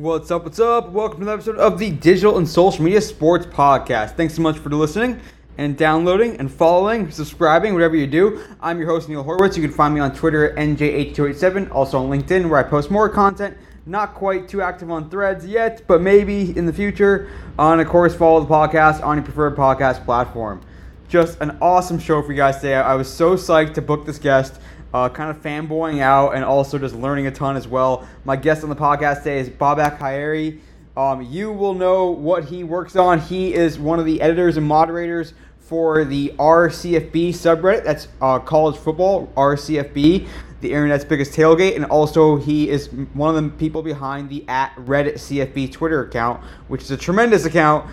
What's up? What's up? Welcome to the episode of the Digital and Social Media Sports Podcast. Thanks so much for listening and downloading and following, subscribing, whatever you do. I'm your host, Neil Horowitz. You can find me on Twitter at NJ8287, also on LinkedIn, where I post more content. Not quite too active on Threads yet, but maybe in the future. And of course, follow the podcast on your preferred podcast platform. Just an awesome show for you guys today. I was so psyched to book this guest. Kind of fanboying out and also just learning a ton as well. My guest on the podcast today is Babak Hairy. You will know what he works on. He is one of the editors and moderators for the RCFB subreddit. That's college football, RCFB, the internet's biggest tailgate. And also he is one of the people behind the @RedditCFB Twitter account, which is a tremendous account.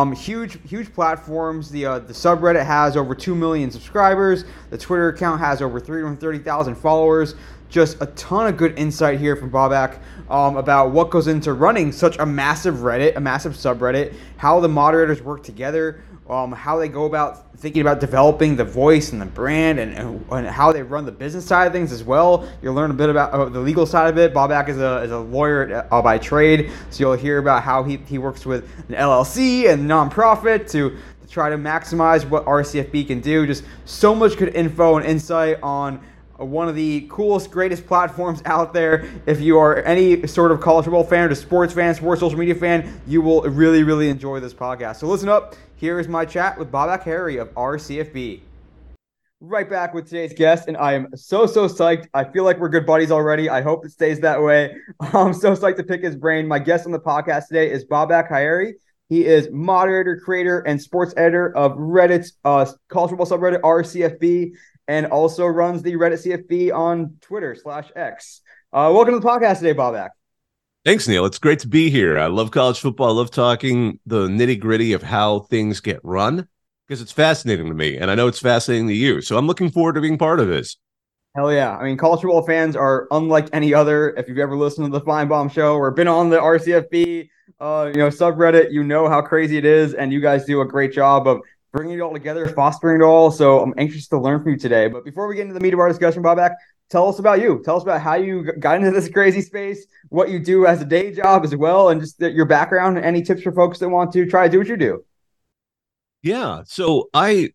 Huge platforms. The subreddit has over 2 million subscribers. The Twitter account has over 330,000 followers. Just a ton of good insight here from Babak about what goes into running such a massive Reddit, a massive subreddit, how the moderators work together, how they go about thinking about developing the voice and the brand, and how they run the business side of things as well. You'll learn a bit about the legal side of it. Babak is a lawyer by trade, so you'll hear about how he works with an LLC and nonprofit to try to maximize what RCFB can do. Just so much good info and insight on one of the coolest, greatest platforms out there. If you are any sort of college football fan or just sports fan, sports social media fan, you will really, really enjoy this podcast. So listen up. Here is my chat with Babak Hairy of RCFB. Right back with today's guest, and I am so psyched. I feel like we're good buddies already. I hope it stays that way. I'm so psyched to pick his brain. My guest on the podcast today is Babak Hairy. He is moderator, creator, and sports editor of Reddit's college football subreddit, RCFB, and also runs the Reddit CFB on Twitter/X. Welcome to the podcast today, Babak. Thanks, Neil. It's great to be here. I love college football. I love talking the nitty-gritty of how things get run because it's fascinating to me, and I know it's fascinating to you. So I'm looking forward to being part of this. Hell yeah. I mean, college football fans are unlike any other. If you've ever listened to the Feinbaum Show or been on the RCFB subreddit, you know how crazy it is, and you guys do a great job of bringing it all together, fostering it all. So I'm anxious to learn from you today. But before we get into the meat of our discussion, Babak, tell us about you. Tell us about how you got into this crazy space, what you do as a day job as well, and just your background and any tips for folks that want to try to do what you do. Yeah. So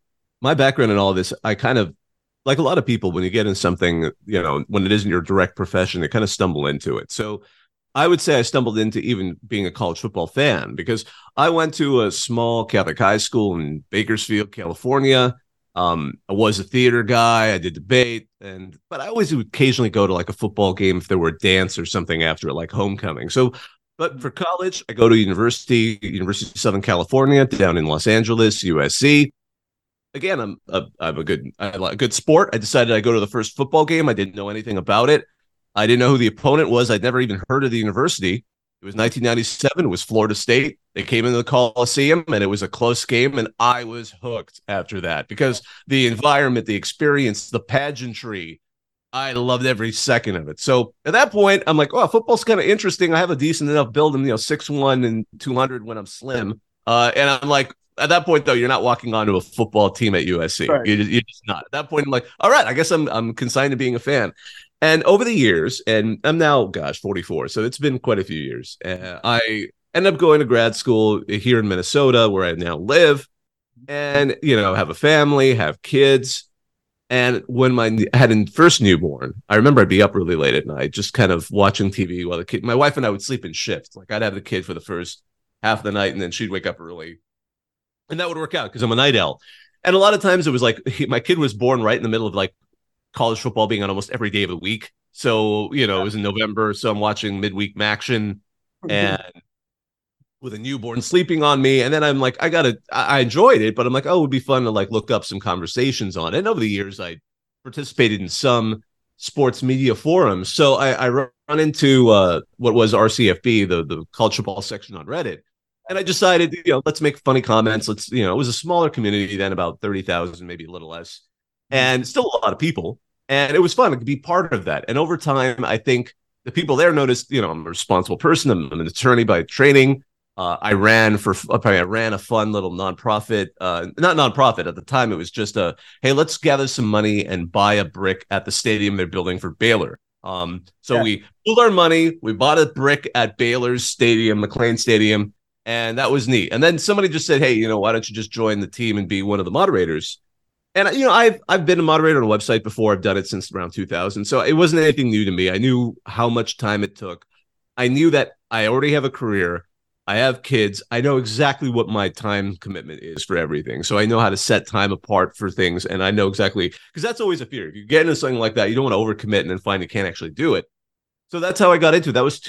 my background in all of this, I kind of, like a lot of people, when you get in something, when it isn't your direct profession, they kind of stumble into it. So I would say I stumbled into even being a college football fan because I went to a small Catholic high school in Bakersfield, California. I was a theater guy. I did debate, but I always would occasionally go to like a football game if there were a dance or something after like homecoming. But for college, I go to University of Southern California down in Los Angeles, USC. Again, I'm a good sport. I decided I'd go to the first football game. I didn't know anything about it. I didn't know who the opponent was. I'd never even heard of the university. It was 1997. It was Florida State. They came into the Coliseum, and it was a close game, and I was hooked after that because the environment, the experience, the pageantry, I loved every second of it. So at that point, I'm like, oh, football's kind of interesting. I have a decent enough build. I'm 6'1" and 200 when I'm slim. And I'm like, at that point, though, you're not walking onto a football team at USC. Right. You're just not. At that point, I'm like, all right, I guess I'm consigned to being a fan. And over the years, and I'm now, 44, so it's been quite a few years. I ended up going to grad school here in Minnesota, where I now live, and have a family, have kids. And when I had a first newborn, I remember I'd be up really late at night, just kind of watching TV while my wife and I would sleep in shifts. Like I'd have the kid for the first half of the night, and then she'd wake up early, and that would work out because I'm a night owl. And a lot of times it was like my kid was born right in the middle of like college football being on almost every day of the week. So, it was in November. So I'm watching midweek Maction and with a newborn sleeping on me. And then I'm like, I enjoyed it, but I'm like, oh, it would be fun to like look up some conversations on it. And over the years, I participated in some sports media forums. So I run into what was RCFB, the college football section on Reddit. And I decided, let's make funny comments. It was a smaller community then, about 30,000, maybe a little less. And still a lot of people. And it was fun to be part of that. And over time, I think the people there noticed, I'm a responsible person. I'm an attorney by training. I ran a fun little nonprofit, not nonprofit at the time. It was just hey, let's gather some money and buy a brick at the stadium they're building for Baylor. So we pulled our money, we bought a brick at Baylor's Stadium, McLean Stadium, and that was neat. And then somebody just said, hey, why don't you just join the team and be one of the moderators? And I've been a moderator on a website before. I've done it since around 2000, so it wasn't anything new to me. I knew how much time it took. I knew that I already have a career. I have kids. I know exactly what my time commitment is for everything. So I know how to set time apart for things. And I know exactly, because that's always a fear. If you get into something like that, you don't want to overcommit and then find you can't actually do it. So that's how I got into it. That was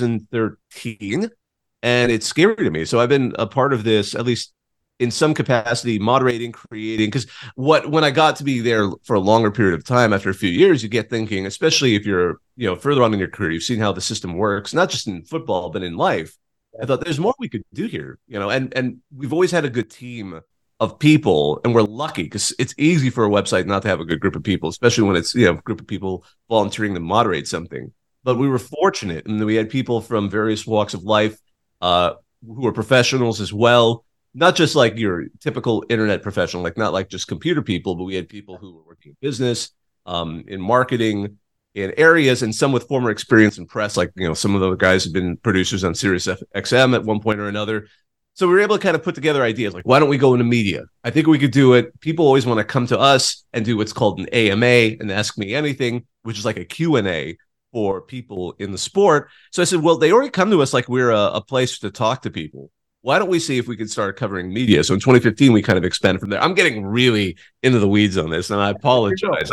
2013. And it's scary to me. So I've been a part of this, at least in some capacity, moderating, creating. Because when I got to be there for a longer period of time, after a few years, you get thinking, especially if you're further on in your career, you've seen how the system works, not just in football, but in life. I thought there's more we could do here, and we've always had a good team of people, and we're lucky because it's easy for a website not to have a good group of people, especially when it's a group of people volunteering to moderate something. But we were fortunate, and we had people from various walks of life who were professionals as well, not just like your typical internet professional, like not like just computer people, but we had people who were working in business, in marketing, in areas, and some with former experience in press, like some of the guys have been producers on Sirius XM at one point or another. So we were able to kind of put together ideas like, why don't we go into media? I think we could do it. People always want to come to us and do what's called an AMA and ask me anything, which is like a Q&A for people in the sport. So I said, well, they already come to us like we're a place to talk to people. Why don't we see if we can start covering media? So in 2015, we kind of expanded from there. I'm getting really into the weeds on this, and I apologize.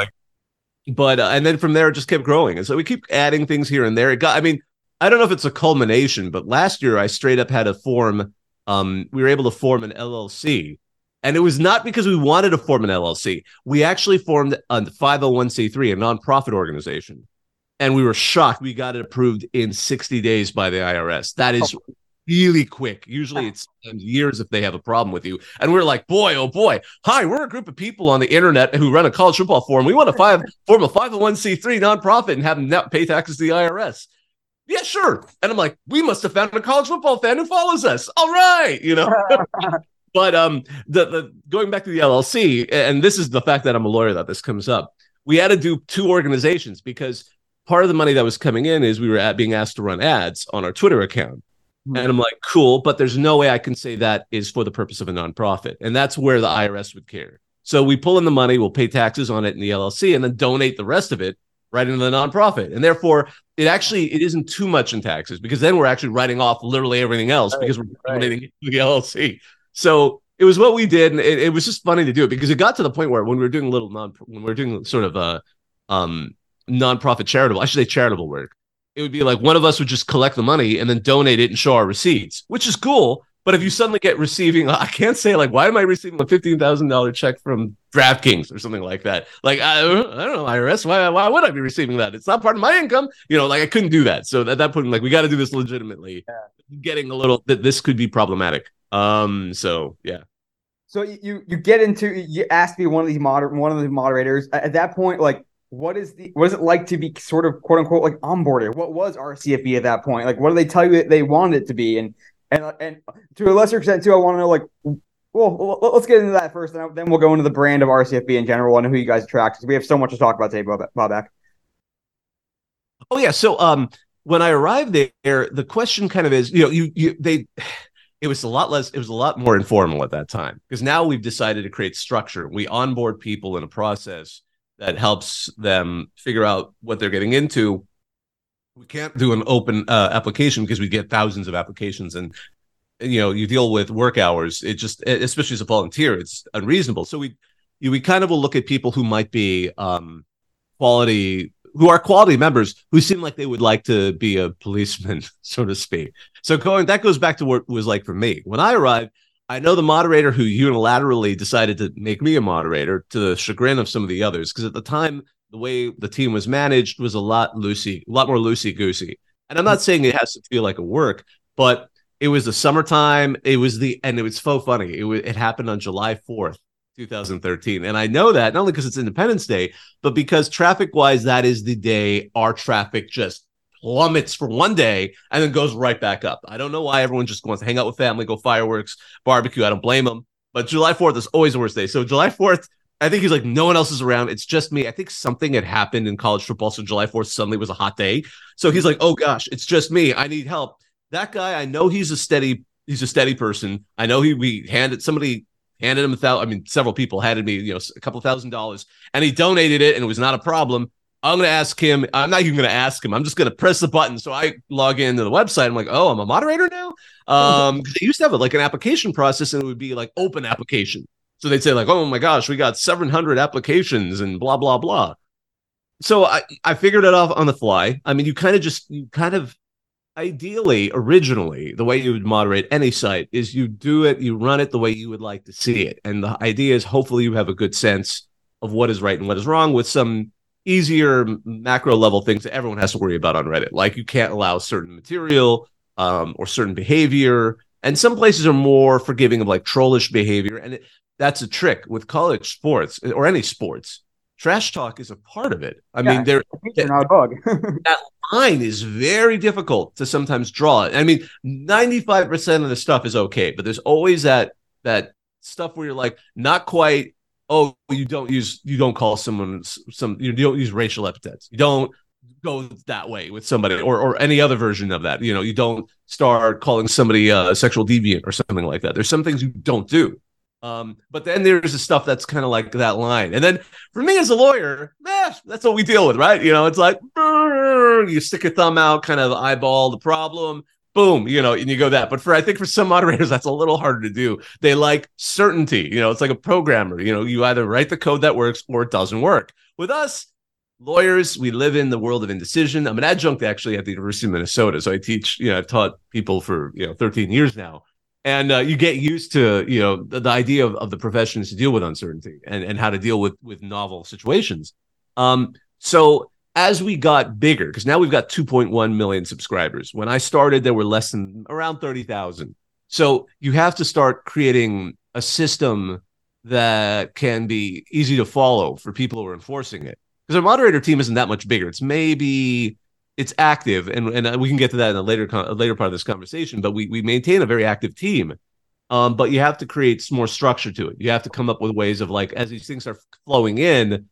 But and then from there, it just kept growing. And so we keep adding things here and there. I don't know if it's a culmination, but last year I straight up had to form, we were able to form an LLC. And it was not because we wanted to form an LLC. We actually formed a 501c3, a nonprofit organization. And we were shocked. We got it approved in 60 days by the IRS. That is really quick. Usually it's years if they have a problem with you. And we're like, boy, oh boy. Hi, we're a group of people on the internet who run a college football forum. We want to form a 501c3 nonprofit and have them pay taxes to the IRS. Yeah, sure. And I'm like, we must have found a college football fan who follows us. All right, But the going back to the LLC, and this is the fact that I'm a lawyer that this comes up. We had to do two organizations because part of the money that was coming in is we were being asked to run ads on our Twitter account. And I'm like, cool, but there's no way I can say that is for the purpose of a nonprofit. And that's where the IRS would care. So we pull in the money, we'll pay taxes on it in the LLC, and then donate the rest of it right into the nonprofit. And therefore, it isn't too much in taxes because then we're actually writing off literally everything else because we're donating it to the LLC. So it was what we did, and it was just funny to do it because it got to the point where when we were doing sort of nonprofit charitable work, it would be like one of us would just collect the money and then donate it and show our receipts, which is cool. But if you suddenly get I can't say like, why am I receiving a $15,000 check from DraftKings or something like that? Like, I don't know, IRS, why would I be receiving that? It's not part of my income. I couldn't do that. So at that point, like, we got to do this legitimately. Yeah. Getting a little that this could be problematic. So yeah. So you get into, you ask me one of the moderators at that point, like, what is it like to be sort of quote unquote like onboarded? What was RCFB at that point? Like, what do they tell you that they wanted it to be? And to a lesser extent too, I want to know, like, well, let's get into that first, and then we'll go into the brand of RCFB in general and who you guys attract, because we have so much to talk about today, Bobak. Oh yeah. So when I arrived there, the question kind of is, it was a lot more informal at that time because now we've decided to create structure. We onboard people in a process that helps them figure out what they're getting into. We can't do an open application because we get thousands of applications, and you deal with work hours. It just, especially as a volunteer, it's unreasonable. So we kind of will look at people who might be quality members who seem like they would like to be a policeman, so to speak. So that goes back to what it was like for me when I arrived. I know the moderator who unilaterally decided to make me a moderator, to the chagrin of some of the others, because at the time, the way the team was managed was a lot more loosey-goosey. And I'm not saying it has to feel like a work, but it was the summertime. And it was so funny. It happened on July 4th, 2013. And I know that not only because it's Independence Day, but because traffic-wise, that is the day our traffic just plummets for one day and then goes right back up. I don't know why everyone just wants to hang out with family, go fireworks, barbecue. I don't blame them. But July 4th is always the worst day. So July 4th, I think he's like, no one else is around. It's just me. I think something had happened in college football. So July 4th suddenly was a hot day. So he's like, oh gosh, it's just me. I need help. That guy, I know he's a steady person. I know somebody handed him several people handed me, a couple $1,000 and he donated it and it was not a problem. I'm going to ask him. I'm not even going to ask him. I'm just going to press the button. So I log into the website. I'm like, oh, I'm a moderator now. Because they used to have like an application process and it would be like open application. So they'd say like, oh my gosh, we got 700 applications and blah, blah, blah. So I figured it out on the fly. I mean, you kind of ideally, originally, the way you would moderate any site is you run it the way you would like to see it. And the idea is hopefully you have a good sense of what is right and what is wrong with some easier macro level things that everyone has to worry about on Reddit. Like you can't allow certain material or certain behavior. And some places are more forgiving of like trollish behavior. And that's a trick with college sports or any sports. Trash talk is a part of it. I mean, you're not a bug. That line is very difficult to sometimes draw. I mean, 95% of the stuff is okay, but there's always that stuff where you're like, not quite. Oh, you don't call someone you don't use racial epithets. You don't go that way with somebody or any other version of that. You don't start calling somebody a sexual deviant or something like that. There's some things you don't do. But then there's the stuff that's kind of like that line. And then for me as a lawyer, that's what we deal with, right? It's like, you stick your thumb out, kind of eyeball the problem, boom, and you go that. But I think for some moderators, that's a little harder to do. They like certainty. It's like a programmer. You either write the code that works or it doesn't work. With us, lawyers, we live in the world of indecision. I'm an adjunct actually at the University of Minnesota. So I teach, I've taught people for, 13 years now. And you get used to, the idea of the profession is to deal with uncertainty and how to deal with novel situations. So as we got bigger, because now we've got 2.1 million subscribers. When I started, there were less than around 30,000. So you have to start creating a system that can be easy to follow for people who are enforcing it. Because our moderator team isn't that much bigger. It's active, and we can get to that in a later part of this conversation, but we maintain a very active team. But you have to create more structure to it. You have to come up with ways of like, as these things are flowing in,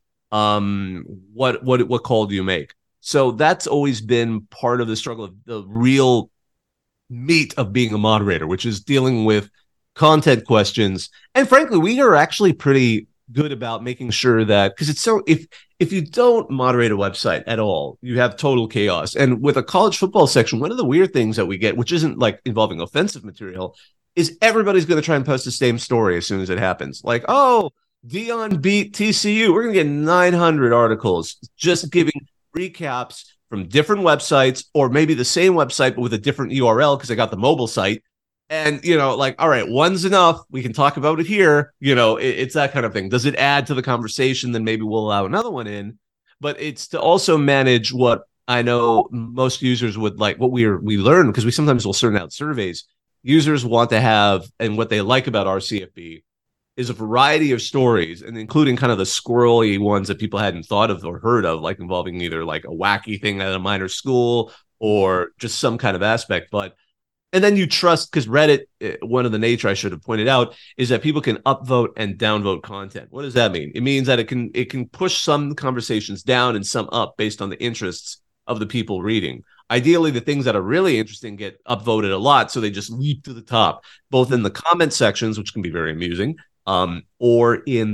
what call do you make? So that's always been part of the struggle of the real meat of being a moderator, which is dealing with content questions. And frankly, we are actually pretty good about making sure that, because it's so, if you don't moderate a website at all, you have total chaos. And with a college football section, one of the weird things that we get, which isn't like involving offensive material, is everybody's going to try and post the same story as soon as it happens. Like, oh, Deion beat TCU. We're going to get 900 articles just giving recaps from different websites, or maybe the same website, but with a different URL because I got the mobile site. And, like, all right, one's enough. We can talk about it here. It's that kind of thing. Does it add to the conversation? Then maybe we'll allow another one in. But it's to also manage what I know most users would like, what we learn, because we sometimes will send out surveys. Users want to have, and what they like about RCFB is a variety of stories, and including kind of the squirrely ones that people hadn't thought of or heard of, like involving either like a wacky thing at a minor school or just some kind of aspect. And then you trust, because Reddit, one of the nature I should have pointed out is that people can upvote and downvote content. What does that mean? It means that it can push some conversations down and some up based on the interests of the people reading. Ideally, the things that are really interesting get upvoted a lot, so they just leap to the top, both in the comment sections, which can be very amusing, or in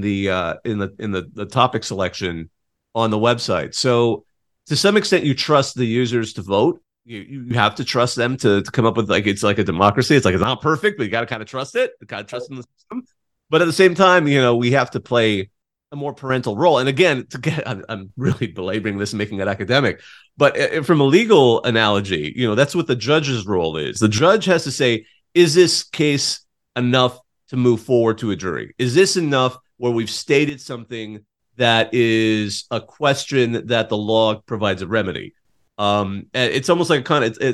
the topic selection on the website. So to some extent, you trust the users to vote. You have to trust them to come up with, like, it's like a democracy. It's like, it's not perfect, but you got to kind of trust it. You got to trust in the system. But at the same time, we have to play a more parental role. And again, I'm really belaboring this and making it academic, but from a legal analogy, that's what the judge's role is. The judge has to say, is this case enough to move forward to a jury? Is this enough where we've stated something that is a question that the law provides a remedy? And it's almost like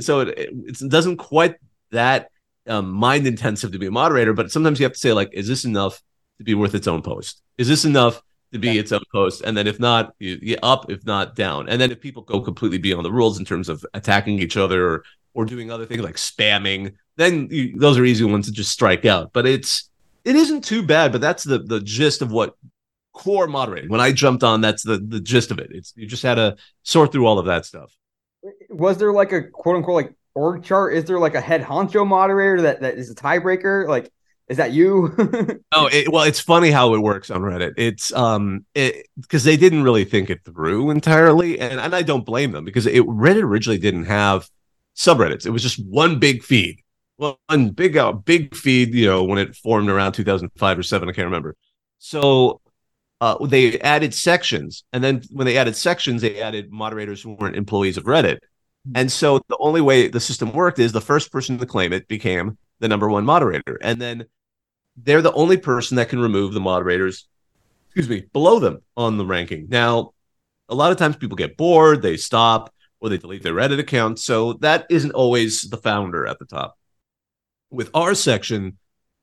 it doesn't quite that mind intensive to be a moderator, but sometimes you have to say, like, is this enough to be worth its own post? Is this enough to be its own post? And then if not, you up, if not down. And then if people go completely beyond the rules in terms of attacking each other or doing other things like spamming, then those are easy ones to just strike out. But it isn't too bad, but that's the gist of what core moderating. When I jumped on, that's the gist of it. It's you just had to sort through all of that stuff. Was there like a quote unquote like org chart? Is there like a head honcho moderator that is a tiebreaker? Like, is that you? Oh, well, it's funny how it works on Reddit. It's because they didn't really think it through entirely, and I don't blame them because Reddit originally didn't have subreddits. It was just one big feed, one big feed. You know, when it formed around 2005 or 7, I can't remember. So they added sections, and then when they added sections, they added moderators who weren't employees of Reddit. And so the only way the system worked is the first person to claim it became the number one moderator, and then they're the only person that can remove the moderators, below them on the ranking. Now, a lot of times people get bored, they stop, or they delete their Reddit account. So that isn't always the founder at the top. With our section,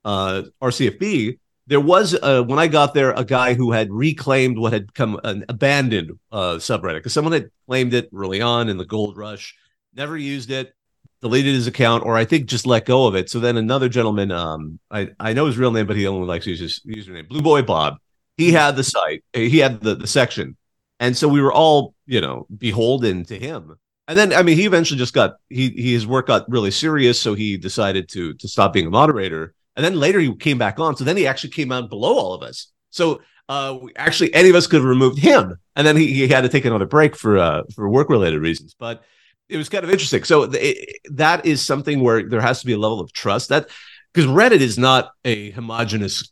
RCFB, there was, when I got there, a guy who had reclaimed what had come an abandoned subreddit because someone had claimed it early on in the gold rush, never used it, deleted his account, or I think just let go of it. So then another gentleman, I know his real name, but he only likes to use his username, Blue Boy Bob. He had the site, he had the section. And so we were all, beholden to him. And then, I mean, he eventually just his work got really serious. So he decided to stop being a moderator. And then later he came back on. So then he actually came out below all of us. So actually, any of us could have removed him. And then he had to take another break for work-related reasons. But it was kind of interesting. So that is something where there has to be a level of trust that because Reddit is not a homogenous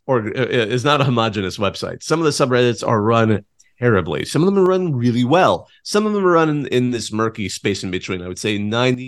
website. Some of the subreddits are run terribly. Some of them are run really well. Some of them are run in this murky space in between. I would say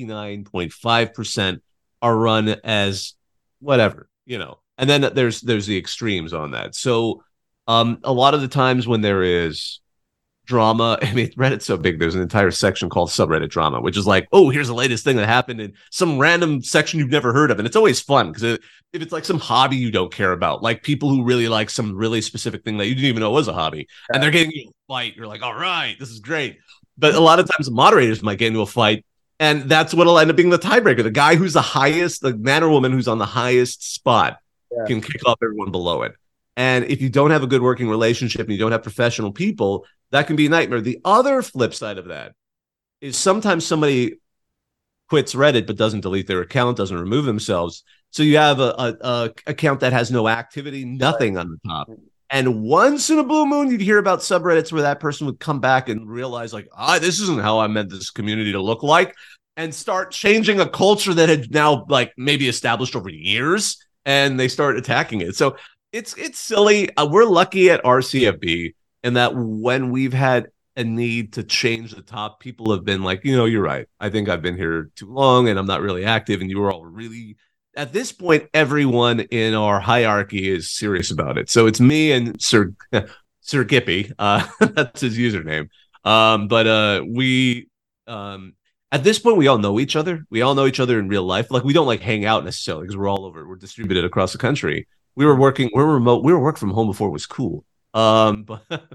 99.5% are run as whatever, and then there's the extremes on that. So a lot of the times when there is drama, I mean, Reddit's so big, there's an entire section called subreddit drama, which is like, oh, here's the latest thing that happened in some random section you've never heard of. And it's always fun because if it's like some hobby you don't care about, like people who really like some really specific thing that you didn't even know was a hobby, and they're getting into a fight, you're like, all right, this is great. But a lot of times the moderators might get into a fight, and that's what'll end up being the tiebreaker. The guy who's the man or woman who's on the highest spot can kick off everyone below it. And if you don't have a good working relationship and you don't have professional people, that can be a nightmare. The other flip side of that is sometimes somebody quits Reddit but doesn't delete their account, doesn't remove themselves. So you have a account that has no activity, nothing on the top. And once in a blue moon, you'd hear about subreddits where that person would come back and realize, like, this isn't how I meant this community to look like, and start changing a culture that had now, like, maybe established over years, and they start attacking it. So it's silly. We're lucky at RCFB in that when we've had a need to change the top, people have been like, you're right. I think I've been here too long, and I'm not really active, and you were all really... At this point, everyone in our hierarchy is serious about it. So it's me and Sir Gippy. That's his username. But we at this point, we all know each other. We all know each other in real life. Like, we don't like hang out necessarily because we're all over. We're distributed across the country. We're remote. We were working from home before it was cool. But at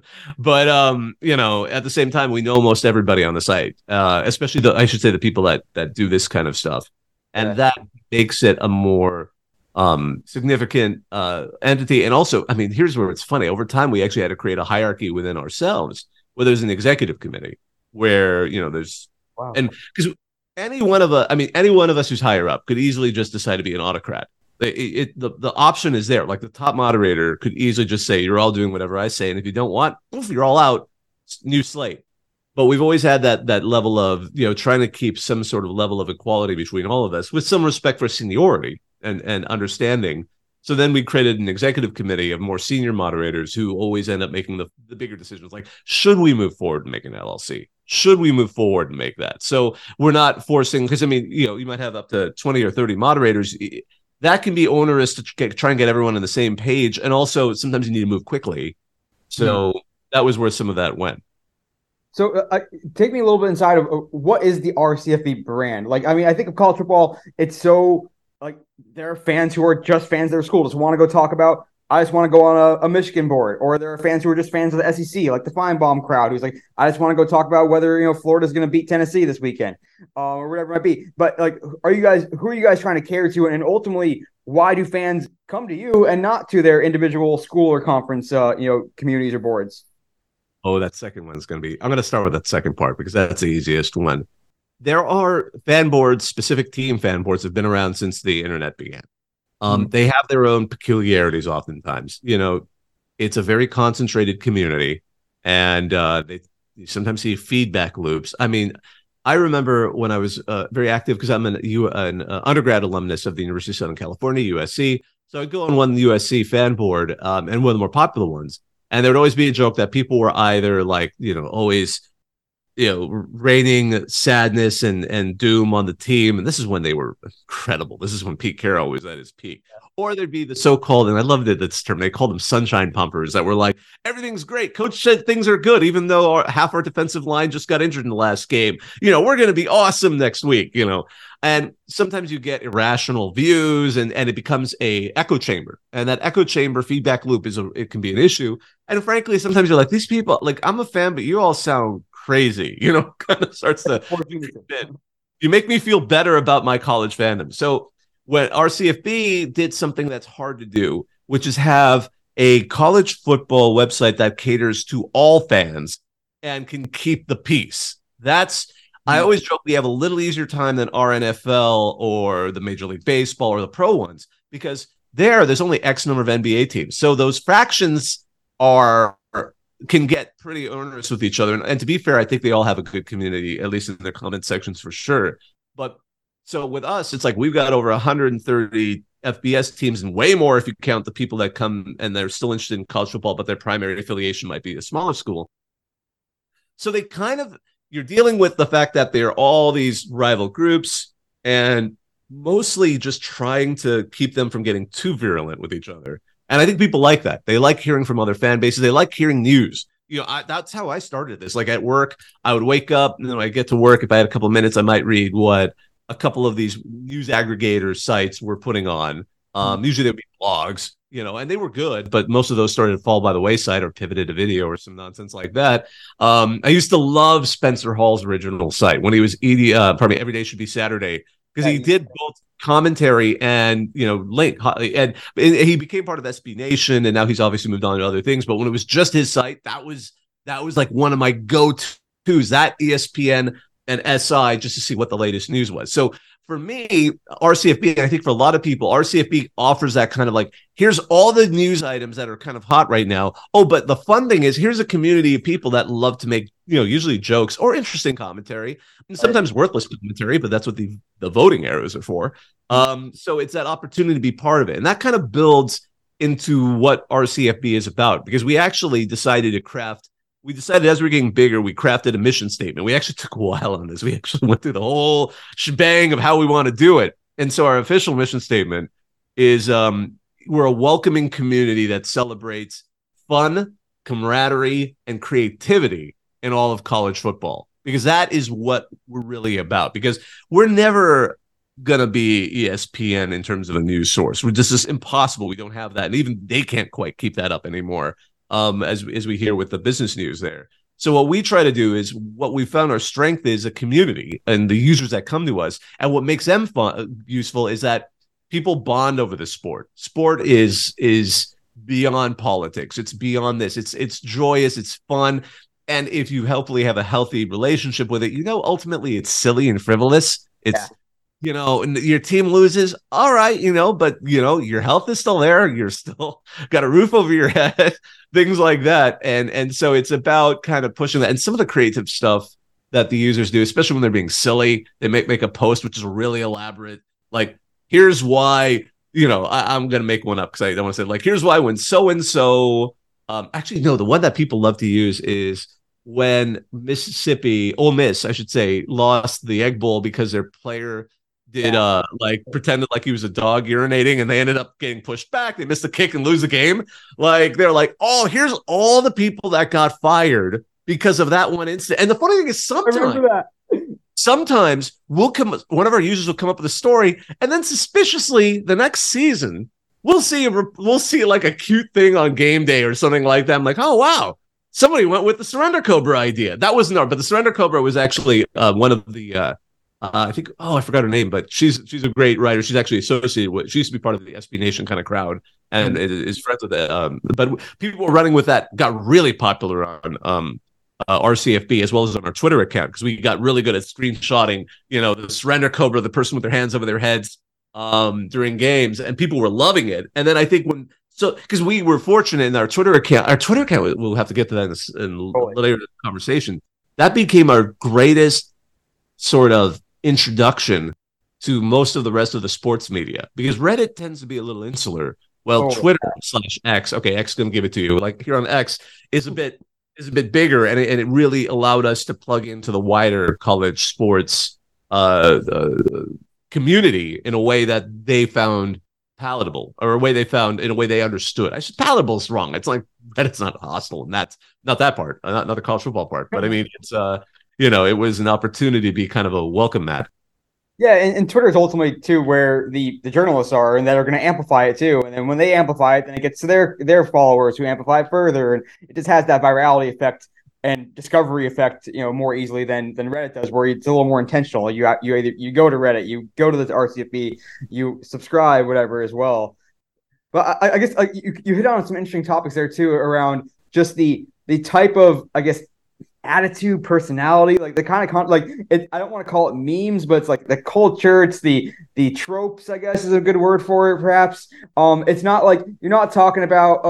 the same time, we know most everybody on the site, especially the people that do this kind of stuff. And that makes it a more significant entity. And also, I mean, here's where it's funny. Over time, we actually had to create a hierarchy within ourselves where there's an executive committee where, there's... Wow. And because any one of us who's higher up could easily just decide to be an autocrat. The option is there. Like, the top moderator could easily just say, you're all doing whatever I say. And if you don't want, poof, you're all out. New slate. But we've always had that level of, trying to keep some sort of level of equality between all of us with some respect for seniority and understanding. So then we created an executive committee of more senior moderators who always end up making the bigger decisions. Like, should we move forward and make an LLC? Should we move forward and make that? So we're not forcing, because, I mean, you might have up to 20 or 30 moderators. That can be onerous to try and get everyone on the same page. And also sometimes you need to move quickly. So that was where some of that went. So take me a little bit inside of what is the RCFB brand? Like, I mean, I think of college football, it's so, like, there are fans who are just fans of their school, just want to go talk about, I just want to go on a Michigan board. Or there are fans who are just fans of the SEC, like the Feinbaum crowd, who's like, I just want to go talk about whether, Florida's going to beat Tennessee this weekend or whatever it might be. But, like, who are you guys trying to cater to? And ultimately, why do fans come to you and not to their individual school or conference, communities or boards? Oh, that second one's going to be, I'm going to start with that second part because that's the easiest one. There are fan boards, specific team fan boards have been around since the internet began. They have their own peculiarities oftentimes. It's a very concentrated community, and they sometimes see feedback loops. I mean, I remember when I was very active because I'm an undergrad alumnus of the University of Southern California, USC. So I'd go on one USC fan board and one of the more popular ones. And there would always be a joke that people were either like, always, raining sadness and doom on the team. And this is when they were incredible. This is when Pete Carroll was at his peak. Or there'd be the so-called, and I loved it, this term, they called them sunshine pumpers that were like, everything's great. Coach said things are good, even though half our defensive line just got injured in the last game. We're going to be awesome next week, And sometimes you get irrational views and it becomes a echo chamber. And that echo chamber feedback loop it can be an issue. And frankly, sometimes you're like, these people, like, I'm a fan, but you all sound crazy, kind of starts to you make me feel better about my college fandom. So when RCFB did something that's hard to do, which is have a college football website that caters to all fans and can keep the peace. I always joke we have a little easier time than our NFL or the Major League Baseball or the pro ones because there's only X number of NBA teams. So those fractions can get pretty onerous with each other. And to be fair, I think they all have a good community, at least in their comment sections for sure. But so with us, it's like we've got over 130 FBS teams and way more if you count the people that come and they're still interested in college football, but their primary affiliation might be a smaller school. So you're dealing with the fact that they're all these rival groups and mostly just trying to keep them from getting too virulent with each other. And I think people like that. They like hearing from other fan bases. They like hearing news. That's how I started this. Like at work, I would wake up, I get to work. If I had a couple of minutes, I might read what a couple of these news aggregator sites were putting on. Usually there'd be blogs, and they were good, but most of those started to fall by the wayside or pivoted to video or some nonsense like that. I used to love Spencer Hall's original site when he was Every Day Should Be Saturday, because he did both commentary and link, and he became part of SB Nation, and now he's obviously moved on to other things. But when it was just his site, that was like one of my go-tos. That ESPN and SI just to see what the latest news was. So for me, RCFB, and I think for a lot of people, RCFB offers that kind of like, here's all the news items that are kind of hot right now. Oh, but the fun thing is, here's a community of people that love to make, usually jokes or interesting commentary, and sometimes worthless commentary, but that's what the voting arrows are for. So it's that opportunity to be part of it. And that kind of builds into what RCFB is about, because we actually decided as we're getting bigger, we crafted a mission statement. We actually took a while on this. We actually went through the whole shebang of how we want to do it. And so our official mission statement is we're a welcoming community that celebrates fun, camaraderie, and creativity in all of college football, because that is what we're really about. Because we're never going to be ESPN in terms of a news source. It's impossible. We don't have that. And even they can't quite keep that up anymore. As we hear with the business news there. So what we try to do is, what we found our strength is a community and the users that come to us. And what makes them useful is that people bond over the sport. Sport is beyond politics. It's beyond this. It's joyous. It's fun. And if you hopefully have a healthy relationship with it, ultimately it's silly and frivolous. It's, and your team loses. All right. But your health is still there. You're still got a roof over your head, things like that. And so it's about kind of pushing that. And some of the creative stuff that the users do, especially when they're being silly, they make a post, which is really elaborate. Like, here's why, I'm going to make one up because I don't want to say, like, here's why when so-and-so, actually, no, the one that people love to use is when Ole Miss, I should say, lost the Egg Bowl because their player did pretended like he was a dog urinating, and they ended up getting pushed back. They missed the kick and lose the game. Like, they're like, oh, here's all the people that got fired because of that one incident. And the funny thing is, sometimes one of our users will come up with a story, and then suspiciously the next season we'll see like a cute thing on game day or something like that. I'm like, oh wow, somebody went with the Surrender Cobra idea. That wasn't but the Surrender Cobra was actually one of the I think, I forgot her name, but she's a great writer. She's actually associated with, she used to be part of the SB Nation kind of crowd and is friends with it. But people were running with that, got really popular on RCFB as well as on our Twitter account because we got really good at screenshotting, the surrender cobra, the person with their hands over their heads during games, and people were loving it. And then I think because we were fortunate in our Twitter account, we'll have to get to that in later conversation. That became our greatest sort of introduction to most of the rest of the sports media because Reddit tends to be a little insular. Well, Twitter/X, okay, X going to give it to you. Like here on X is a bit bigger, and it really allowed us to plug into the wider college sports community in a way that they found palatable, or a way they found in a way they understood. I said palatable is wrong. It's like Reddit's not hostile, and that's not that part, not the college football part. But I mean, it's it was an opportunity to be kind of a welcome mat. Yeah, and Twitter is ultimately too where the journalists are, and that are going to amplify it too. And then when they amplify it, then it gets to their followers who amplify it further, and it just has that virality effect and discovery effect, more easily than Reddit does, where it's a little more intentional. You either you go to Reddit, you go to the RCFB, you subscribe, whatever as well. But I guess you hit on some interesting topics there too around just the type of, I guess, attitude, personality, like the kind of I don't want to call it memes, but it's like the culture, it's the tropes, I guess is a good word for it, perhaps. It's not like you're not talking about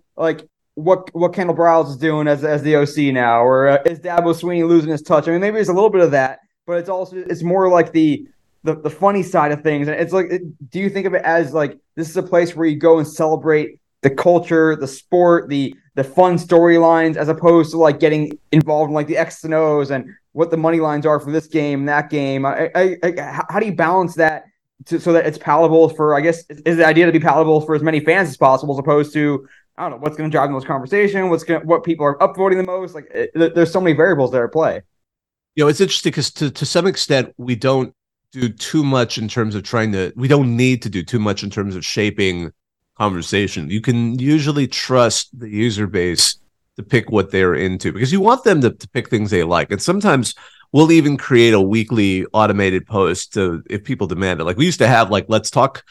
what Kendall Briles is doing as the OC now, or is Dabo Swinney losing his touch? I mean, maybe there's a little bit of that, but it's more like the funny side of things. And it's like, do you think of it as like this is a place where you go and celebrate the culture, the sport, the fun storylines, as opposed to like getting involved in like the X's and O's and what the money lines are for this game, that game? How do you balance that so that it's palatable for, I guess, is the idea to be palatable for as many fans as possible, as opposed to, I don't know, what's going to drive the most conversation, what people are upvoting the most? Like, there's so many variables there at play. It's interesting because to some extent we don't do too much in terms of we don't need to do too much in terms of shaping conversation. You can usually trust the user base to pick what they're into because you want them to pick things they like. And sometimes we'll even create a weekly automated post if people demand it. Like we used to have let's talk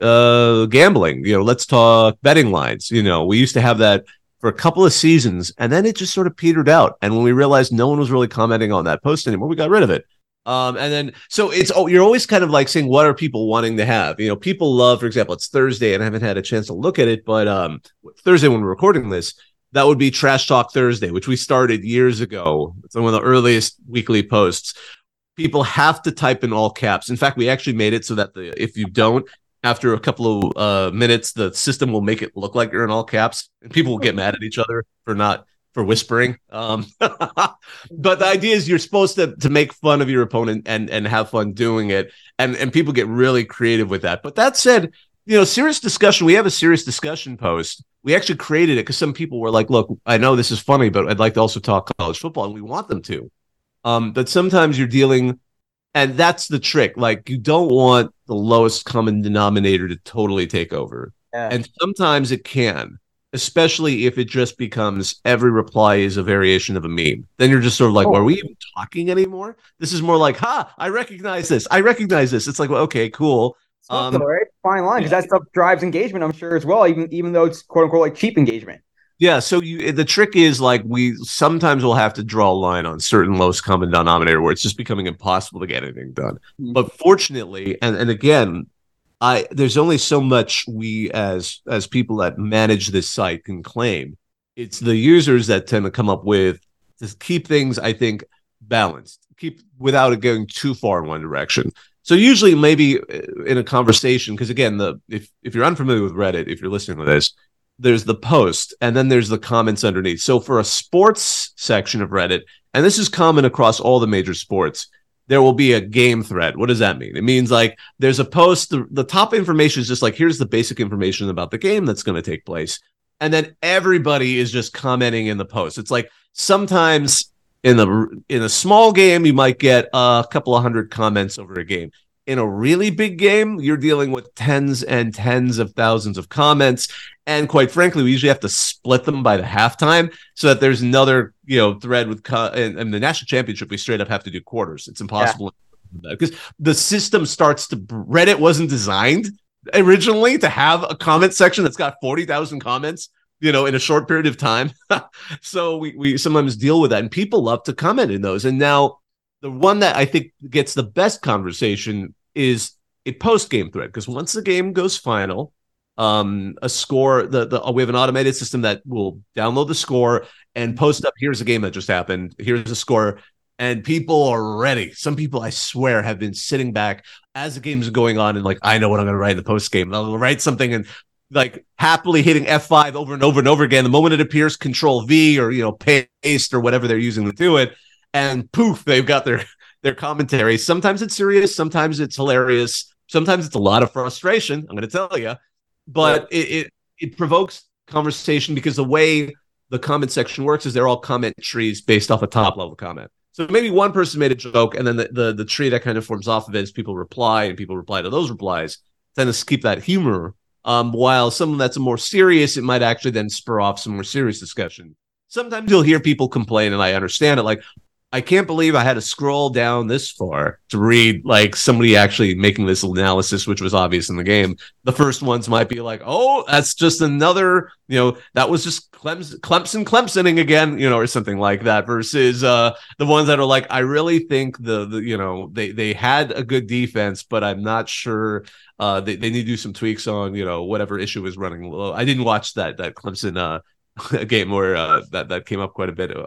gambling, let's talk betting lines. We used to have that for a couple of seasons, and then it just sort of petered out. And when we realized no one was really commenting on that post anymore, we got rid of it. And then so you're always kind of like saying, what are people wanting to have? People love, for example, it's Thursday and I haven't had a chance to look at it, but Thursday when we're recording this, that would be Trash Talk Thursday, which we started years ago. It's one of the earliest weekly posts. People have to type in all caps. In fact, we actually made it so that if you don't, after a couple of minutes, the system will make it look like you're in all caps, and people will get mad at each other for whispering. But the idea is you're supposed to make fun of your opponent and have fun doing it. And people get really creative with that. But that said, serious discussion. We have a serious discussion post. We actually created it because some people were like, look, I know this is funny, but I'd like to also talk college football, and we want them to. But sometimes you're dealing, and that's the trick. Like, you don't want the lowest common denominator to totally take over. Yeah. And sometimes it can, especially if it just becomes every reply is a variation of a meme. Then you're just sort of like, are we even talking anymore? This is more like, I recognize this. It's like, well, okay, cool. Right? Fine line, because that stuff drives engagement, I'm sure, as well, even though it's quote unquote like cheap engagement. Yeah, so the trick is like we sometimes will have to draw a line on certain lowest common denominator where it's just becoming impossible to get anything done. Mm-hmm. But fortunately, and again, there's only so much we as people that manage this site can claim. It's the users that tend to come up with to keep things, I think, balanced, without it going too far in one direction. So usually maybe in a conversation, because again, if you're unfamiliar with Reddit, if you're listening to this, there's the post and then there's the comments underneath. So for a sports section of Reddit, and this is common across all the major sports, there will be a game thread. What does that mean? It means like there's a post, the top information is just like, here's the basic information about the game that's going to take place. And then everybody is just commenting in the post. It's like sometimes in a small game, you might get a couple of hundred comments over a game. In a really big game, you're dealing with tens and tens of thousands of comments. And quite frankly, we usually have to split them by the halftime so that there's another, thread with, and the national championship, we straight up have to do quarters. It's impossible because the system starts to Reddit wasn't designed originally to have a comment section that's got 40,000 comments, in a short period of time. So we sometimes deal with that, and people love to comment in those. And now the one that I think gets the best conversation is a post-game thread, because once the game goes final, a score, we have an automated system that will download the score and post up, here's a game that just happened, here's a score, and people are ready. Some people, I swear, have been sitting back as the game's going on and like, I know what I'm going to write in the post game. I'll write something and like happily hitting F5 over and over and over again. The moment it appears, Control V or paste or whatever they're using to do it, and poof, they've got their commentary. Sometimes it's serious, sometimes it's hilarious, sometimes it's a lot of frustration, I'm going to tell you, but it provokes conversation because the way the comment section works is they're all comment trees based off a top level comment. So maybe one person made a joke, and then the tree that kind of forms off of it is people reply, and people reply to those replies, tend to keep that humor. While someone that's more serious, it might actually then spur off some more serious discussion. Sometimes you'll hear people complain, and I understand it. Like, I can't believe I had to scroll down this far to read like somebody actually making this analysis, which was obvious in the game. The first ones might be like, oh, that's just another, that was just Clemsoning again, or something like that, versus the ones that are like, I really think they had a good defense, but I'm not sure they need to do some tweaks on, whatever issue is running low. I didn't watch that Clemson game where that came up quite a bit.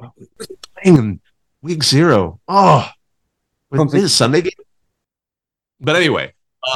Week 0. Oh, this is Sunday game. But anyway,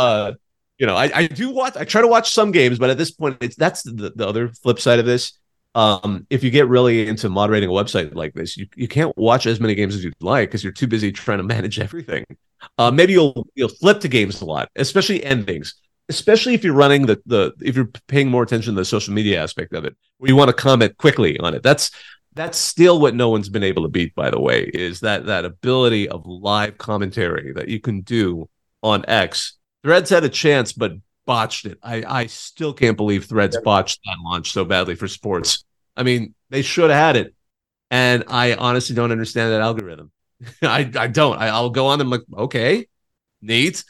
I do watch. I try to watch some games, but at this point, that's the other flip side of this. If you get really into moderating a website like this, you can't watch as many games as you'd like because you're too busy trying to manage everything. Maybe you'll flip to games a lot, especially endings. Especially if you're running if you're paying more attention to the social media aspect of it, where you want to comment quickly on it. That's still what no one's been able to beat, by the way, is that ability of live commentary that you can do on X. Threads had a chance, but botched it. I still can't believe Threads botched that launch so badly for sports. I mean, they should have had it. And I honestly don't understand that algorithm. I don't. I'll go on and I'm like, okay, neat.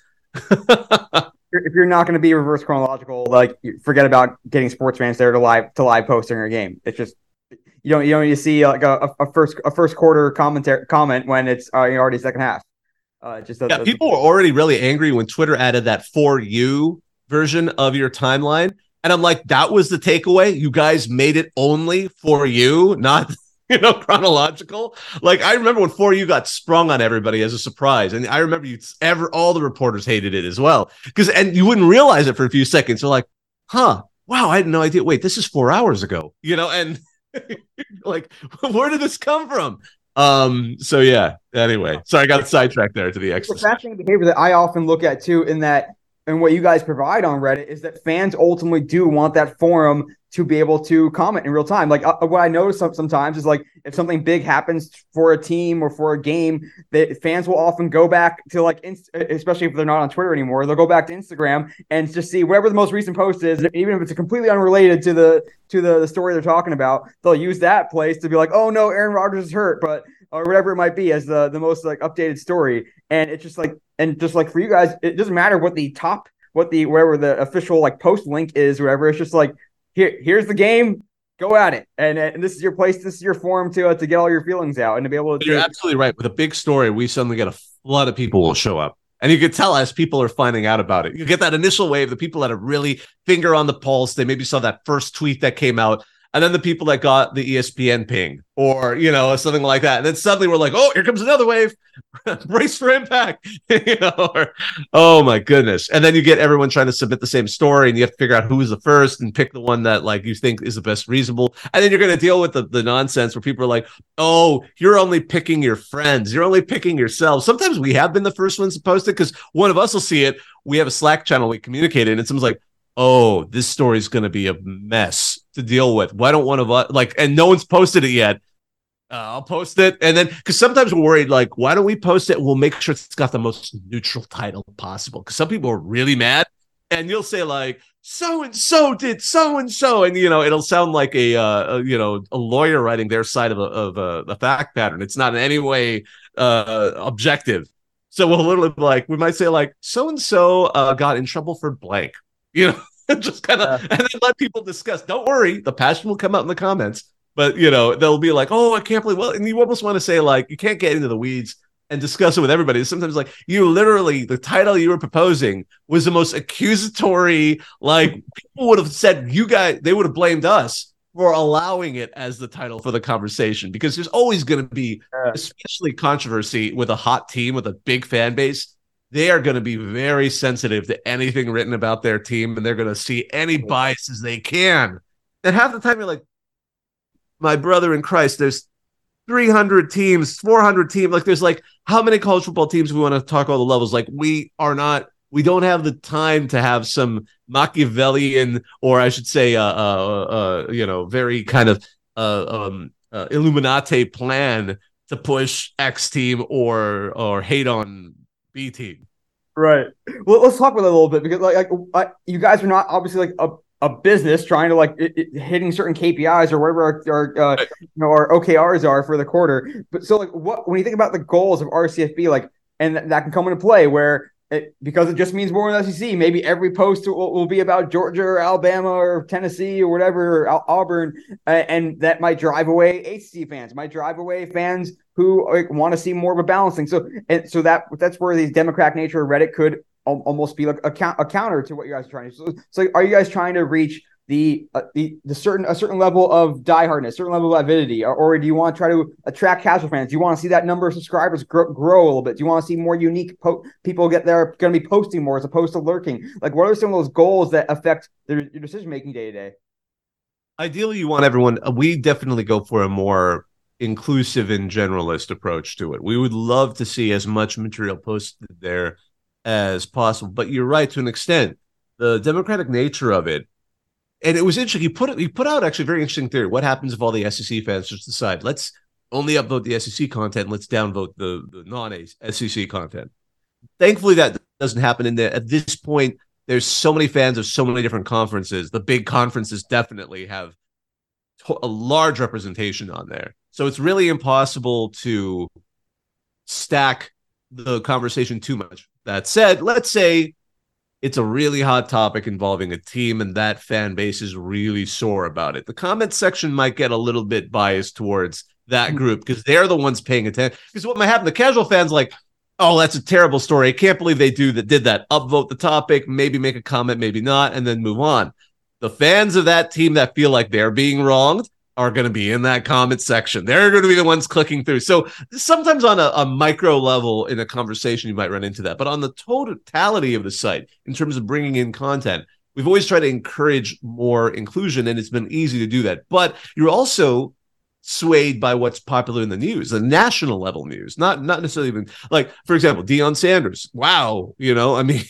If you're not going to be reverse chronological, like forget about getting sports fans there to live posting a game. It's just you don't need to see like a first quarter comment when it's already second half. People were already really angry when Twitter added that For You version of your timeline, and I'm like, that was the takeaway. You guys made it only for you, not chronological. Like, I remember when For You got sprung on everybody as a surprise, and I remember all the reporters hated it as well and you wouldn't realize it for a few seconds. You're like, wow, I had no idea. Wait, this is 4 hours ago, and like, where did this come from? So yeah. Anyway, sorry, I got sidetracked there to the extra. The fascinating behavior that I often look at too, and what you guys provide on Reddit, is that fans ultimately do want that forum to be able to comment in real time. Like what I notice sometimes is like if something big happens for a team or for a game, that fans will often go back to especially if they're not on Twitter anymore, they'll go back to Instagram and just see whatever the most recent post is, even if it's completely unrelated to the story they're talking about. They'll use that place to be like, oh no, Aaron Rodgers is hurt, or whatever it might be as the most like updated story. And it's just like, for you guys, it doesn't matter wherever the official like post link is, or whatever. It's just like, here's the game, go at it, and this is your place, this is your forum to get all your feelings out and to be able to. You're absolutely right. With a big story, we suddenly get a lot of people will show up, and you can tell as people are finding out about it. You get that initial wave, the people that are really finger on the pulse. They maybe saw that first tweet that came out. And then the people that got the ESPN ping or, something like that. And then suddenly we're like, oh, here comes another wave. Brace for impact. Oh, my goodness. And then you get everyone trying to submit the same story, and you have to figure out who is the first and pick the one that like you think is the best reasonable. And then you're going to deal with the nonsense where people are like, oh, you're only picking your friends. You're only picking yourself. Sometimes we have been the first ones to post it because one of us will see it. We have a Slack channel we communicate in, and someone's like, oh, this story is going to be a mess to deal with. Why don't one of us and no one's posted it yet. I'll post it. And then, because sometimes we're worried, like, why don't we post it? We'll make sure it's got the most neutral title possible. Because some people are really mad, and you'll say like, so-and-so did so-and-so. And, it'll sound like a lawyer writing their side of a fact pattern. It's not in any way objective. So we'll literally be like, we might say like, so and so got in trouble for blank, you know, just kind of, and then let people discuss. Don't worry, the passion will come out in the comments, but they'll be like, oh, I can't believe. Well, and you almost want to say like, you can't get into the weeds and discuss it with everybody. Sometimes like the title you were proposing was the most accusatory. Like people would have said they would have blamed us for allowing it as the title for the conversation, because there's always going to be, especially controversy with a hot team with a big fan base. They are going to be very sensitive to anything written about their team, and they're going to see any biases they can. And half the time you're like, my brother in Christ, there's 300 teams, 400 teams. Like there's like, how many college football teams we want to talk all the levels? Like we don't have the time to have some Machiavellian, or I should say, very kind of Illuminati plan to push X team or hate on B team. Right. Well, let's talk about it a little bit, because you guys are not obviously like a business trying to hitting certain KPIs or whatever our OKRs are for the quarter. But so when you think about the goals of RCFB, and that can come into play where because it just means more in the SEC. Maybe every post will be about Georgia or Alabama or Tennessee or whatever, or Auburn, and that might drive away ACC fans, might drive away fans who want to see more of a balancing. So that's where the democratic nature of Reddit could almost be like a counter to what you guys are trying to do. So are you guys trying to reach a certain level of diehardness, certain level of avidity, or do you want to try to attract casual fans? Do you want to see that number of subscribers grow a little bit? Do you want to see more unique people get there, going to be posting more as opposed to lurking? Like, what are some of those goals that affect your decision making day to day? Ideally, you want everyone. We definitely go for a more inclusive and generalist approach to it. We would love to see as much material posted there as possible. But you're right to an extent. The democratic nature of it. And it was interesting. He put out actually a very interesting theory. What happens if all the SEC fans just decide, let's only upvote the SEC content, let's downvote the non-SEC content? Thankfully, that doesn't happen. At this point, there's so many fans of so many different conferences. The big conferences definitely have a large representation on there. So it's really impossible to stack the conversation too much. That said, let's say it's a really hot topic involving a team and that fan base is really sore about it. The comment section might get a little bit biased towards that group because they're the ones paying attention. Because what might happen, the casual fans like, oh, that's a terrible story. I can't believe they did that. Upvote the topic, maybe make a comment, maybe not, and then move on. The fans of that team that feel like they're being wronged are going to be in that comment section. They're going to be the ones clicking through. So sometimes on a micro level in a conversation, you might run into that. But on the totality of the site, in terms of bringing in content, we've always tried to encourage more inclusion, and it's been easy to do that. But you're also swayed by what's popular in the news, the national level news, not necessarily even like, for example, Deion Sanders. Wow. I mean,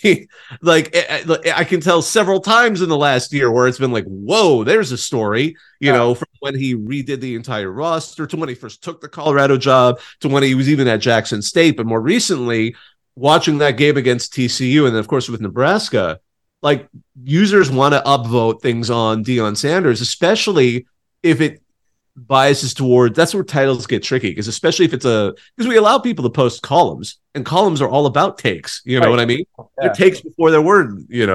I can tell several times in the last year where it's been like, whoa, there's a story, from when he redid the entire roster to when he first took the Colorado job to when he was even at Jackson State. But more recently, watching that game against TCU and then, of course, with Nebraska, like users want to upvote things on Deion Sanders, especially if it biases toward, that's where titles get tricky, because especially if because we allow people to post columns, and columns are all about takes, right. What I mean? Yeah. They're takes before there were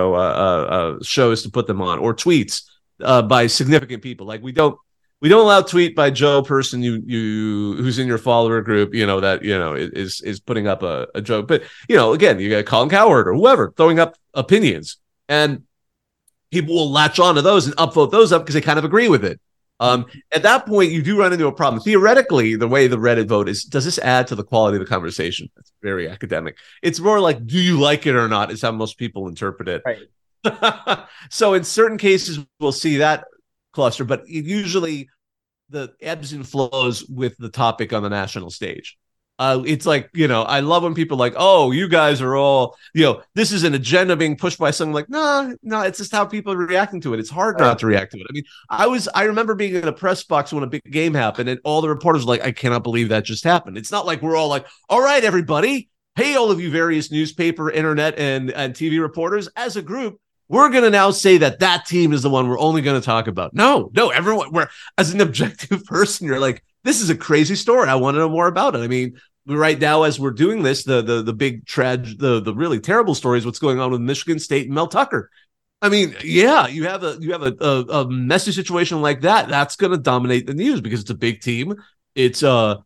shows to put them on, or tweets by significant people. Like we don't allow tweet by Joe person who's in your follower group, that is putting up a joke. But again, you got Colin Cowherd or whoever throwing up opinions, and people will latch on to those and upvote those up because they kind of agree with it. At that point, you do run into a problem. Theoretically, the way the Reddit vote is, does this add to the quality of the conversation? That's very academic. It's more like, do you like it or not, is how most people interpret it. Right. So in certain cases, we'll see that cluster, but usually the ebbs and flows with the topic on the national stage. It's like, I love when people are like, oh, you guys are all, this is an agenda being pushed by someone. Like, no, it's just how people are reacting to it. It's hard not to react to it. I mean, I remember being in a press box when a big game happened and all the reporters were like, I cannot believe that just happened. It's not like we're all like, all right, everybody. Hey, all of you various newspaper, internet, and TV reporters, as a group, we're going to now say that team is the one we're only going to talk about. No, everyone, as an objective person, you're like, this is a crazy story. I want to know more about it. I mean, right now, as we're doing this, the big the really terrible story is what's going on with Michigan State and Mel Tucker. I mean, yeah, you have a messy situation like that. That's going to dominate the news because it's a big team. It's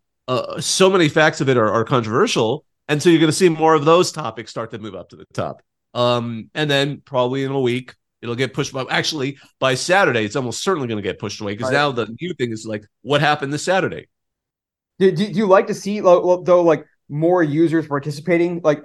so many facts of it are controversial, and so you're going to see more of those topics start to move up to the top. And then probably in a week it'll get pushed. Actually, by Saturday, it's almost certainly going to get pushed away because now the new thing is like, what happened this Saturday? Do you like to see though like more users participating? Like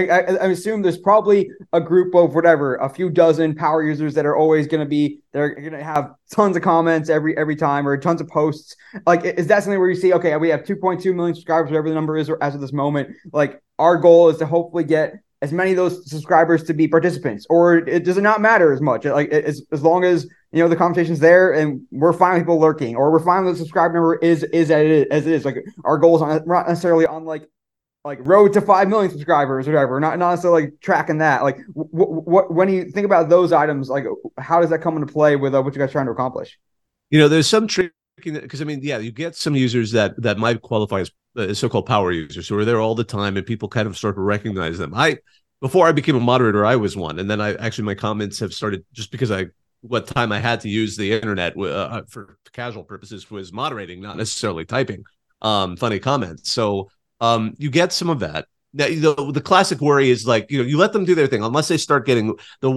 I assume there's probably a group of whatever, a few dozen power users that are always going to be, they're going to have tons of comments every time, or tons of posts. Like, is that something where you see, okay, we have 2.2 million subscribers, whatever the number is as of this moment. Like, our goal is to hopefully get as many of those subscribers to be participants, or it does not matter as much. Like, as long as the conversation's there and we're fine with people lurking, or we're fine with the subscriber number is as it is. Like, our goals aren't necessarily on like road to 5 million subscribers or whatever, not necessarily like tracking that. Like, what when you think about those items, like, how does that come into play with what you guys are trying to accomplish? There's some trick because I mean, yeah, you get some users that might qualify as so-called power users who are there all the time, and people kind of start to recognize them. Before I became a moderator, I was one, and then my comments have started just because what time I had to use the internet for casual purposes was moderating, not necessarily typing funny comments. So you get some of that. Now, the classic worry is like, you let them do their thing, unless they start getting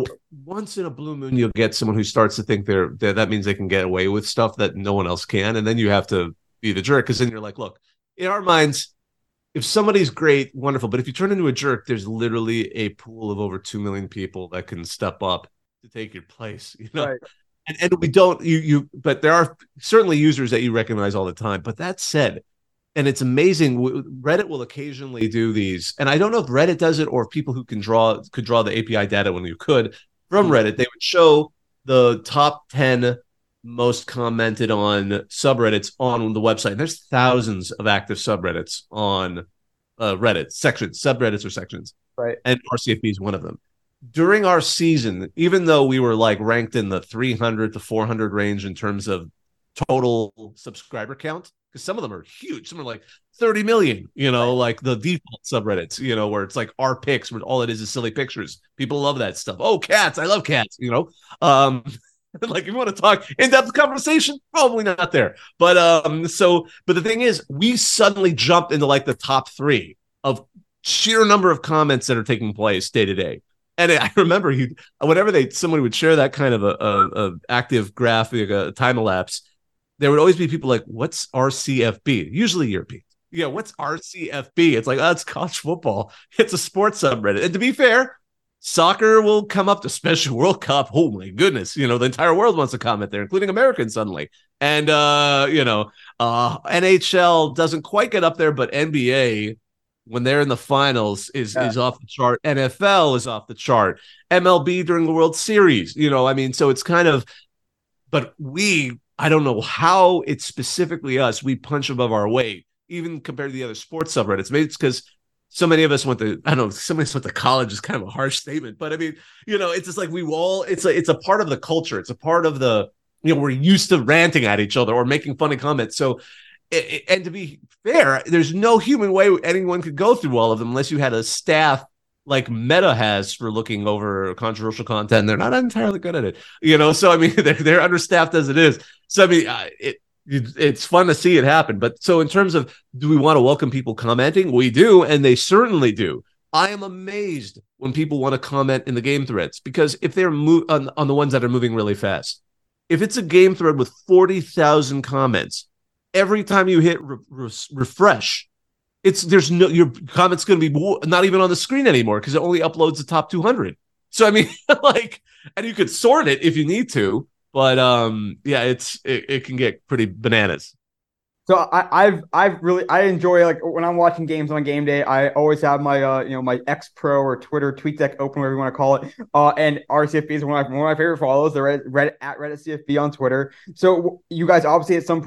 once in a blue moon, you'll get someone who starts to think that means they can get away with stuff that no one else can. And then you have to be the jerk, because then you're like, look, in our minds, if somebody's great, wonderful. But if you turn into a jerk, there's literally a pool of over 2 million people that can step up to take your place, Right. And we don't, but there are certainly users that you recognize all the time. But that said, and it's amazing, Reddit will occasionally do these, and I don't know if Reddit does it or if people who could draw the API data when you could from Reddit, they would show the top 10 most commented on subreddits on the website. And there's thousands of active subreddits on Reddit, subreddits or sections. Right. And RCFB is one of them. During our season, even though we were like ranked in the 300 to 400 range in terms of total subscriber count, because some of them are huge. Some are like 30 million, like the default subreddits, where it's like our pics, where all it is silly pictures. People love that stuff. Oh, cats. I love cats, like, if you want to talk in-depth conversation, probably not there. But but the thing is, we suddenly jumped into like the top 3 of sheer number of comments that are taking place day to day. And I remember whenever somebody would share that kind of a active graphic, a time elapse, there would always be people like, what's RCFB? Usually European. Yeah, what's RCFB? It's like, oh, it's college football. It's a sports subreddit. And to be fair, soccer will come up, especially World Cup. Oh my goodness. The entire world wants to comment there, including Americans suddenly. And, NHL doesn't quite get up there, but NBA, when they're in the finals, is off the chart. NFL is off the chart. MLB during the World Series, so it's kind of, but I don't know how it's specifically us. We punch above our weight, even compared to the other sports subreddits. Maybe it's because so many of us somebody went to college is kind of a harsh statement, but I mean, it's just like it's a part of the culture. It's a part of the, we're used to ranting at each other or making funny comments. So, and to be fair, there's no human way anyone could go through all of them unless you had a staff like Meta has for looking over controversial content. And they're not entirely good at it, so I mean, they're understaffed as it is. So I mean, it's fun to see it happen. But so in terms of, do we want to welcome people commenting? We do, and they certainly do. I am amazed when people want to comment in the game threads, because if they're on the ones that are moving really fast, if it's a game thread with 40,000 comments, every time you hit refresh, your comment's going to be not even on the screen anymore, because it only uploads the top 200. So I mean, and you could sort it if you need to, but yeah, it can get pretty bananas. So I enjoy, like, when I'm watching games on game day, I always have my my X Pro or Twitter tweet deck open, whatever you want to call it. And RCFB is one of my favorite follows. The Reddit at Reddit CFB on Twitter. So you guys obviously at some point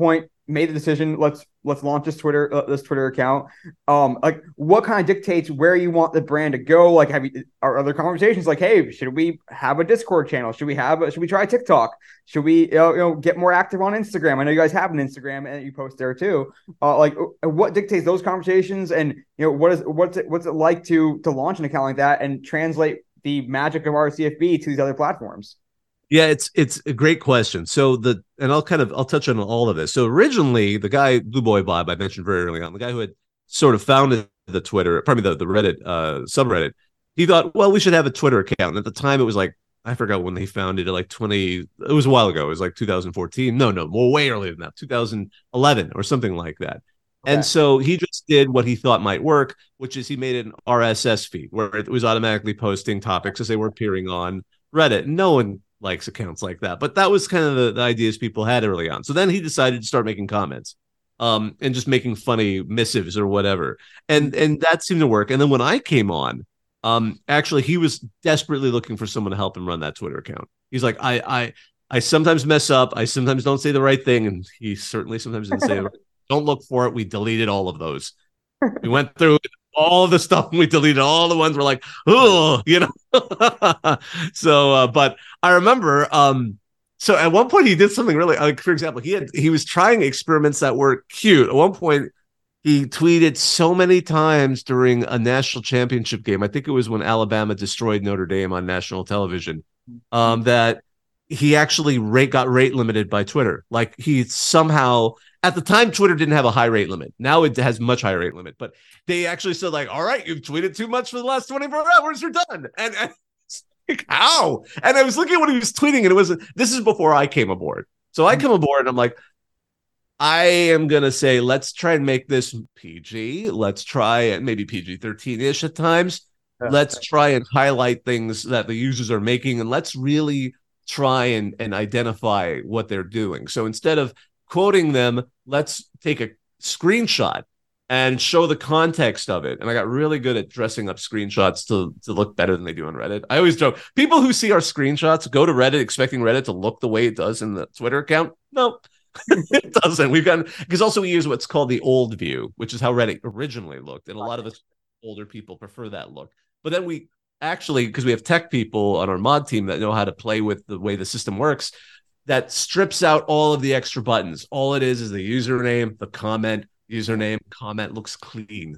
made the decision, let's launch this Twitter account. Like what kind of dictates where you want the brand to go? Like, are other conversations like, hey, should we have a Discord channel? Should we try TikTok? Should we get more active on Instagram? I know you guys have an Instagram and you post there too. Like what dictates those conversations, and what's it like to launch an account like that and translate the magic of RCFB to these other platforms? Yeah, it's a great question. So I'll touch on all of this. So originally, the guy Blue Boy Bob I mentioned very early on, the guy who had sort of founded the Twitter, probably the Reddit subreddit, he thought, well, we should have a Twitter account. And at the time, it was like, I forgot when he founded it, like it was a while ago. It was like 2014. No, more way earlier than that, 2011 or something like that. Okay. And so he just did what he thought might work, which is he made an RSS feed where it was automatically posting topics as they were appearing on Reddit. No one likes accounts like that, but that was kind of the ideas people had early on. So then he decided to start making comments and just making funny missives or whatever, and that seemed to work. And then when I came on, actually he was desperately looking for someone to help him run that Twitter account. He's like, I sometimes mess up, I sometimes don't say the right thing, and he certainly sometimes didn't say don't look for it. We deleted all of those. We went through all of the stuff and we deleted all the ones we're like, oh, So but I remember so at one point he did something really, like, for example, he was trying experiments that were cute. At one point he tweeted so many times during a national championship game, I think it was when Alabama destroyed Notre Dame on national television, that he actually got rate limited by Twitter. Like he somehow, at the time, Twitter didn't have a high rate limit. Now it has much higher rate limit, but they actually said like, all right, you've tweeted too much for the last 24 hours. You're done. And like, how? And I was looking at what he was tweeting, and this is before I came aboard. So I come aboard and I'm like, I am going to say, let's try and make this PG. Let's try it maybe PG-13-ish at times. Yeah. Let's try and highlight things that the users are making, and let's really try and identify what they're doing. So instead of quoting them, let's take a screenshot and show the context of it. And I got really good at dressing up screenshots to look better than they do on Reddit. I always joke, people who see our screenshots go to Reddit expecting Reddit to look the way it does in the Twitter account. No, it doesn't. Because also we use what's called the old view, which is how Reddit originally looked. And a lot of us older people prefer that look. But then we actually, because we have tech people on our mod team that know how to play with the way the system works, that strips out all of the extra buttons. All it is the username, the comment, username, comment looks clean.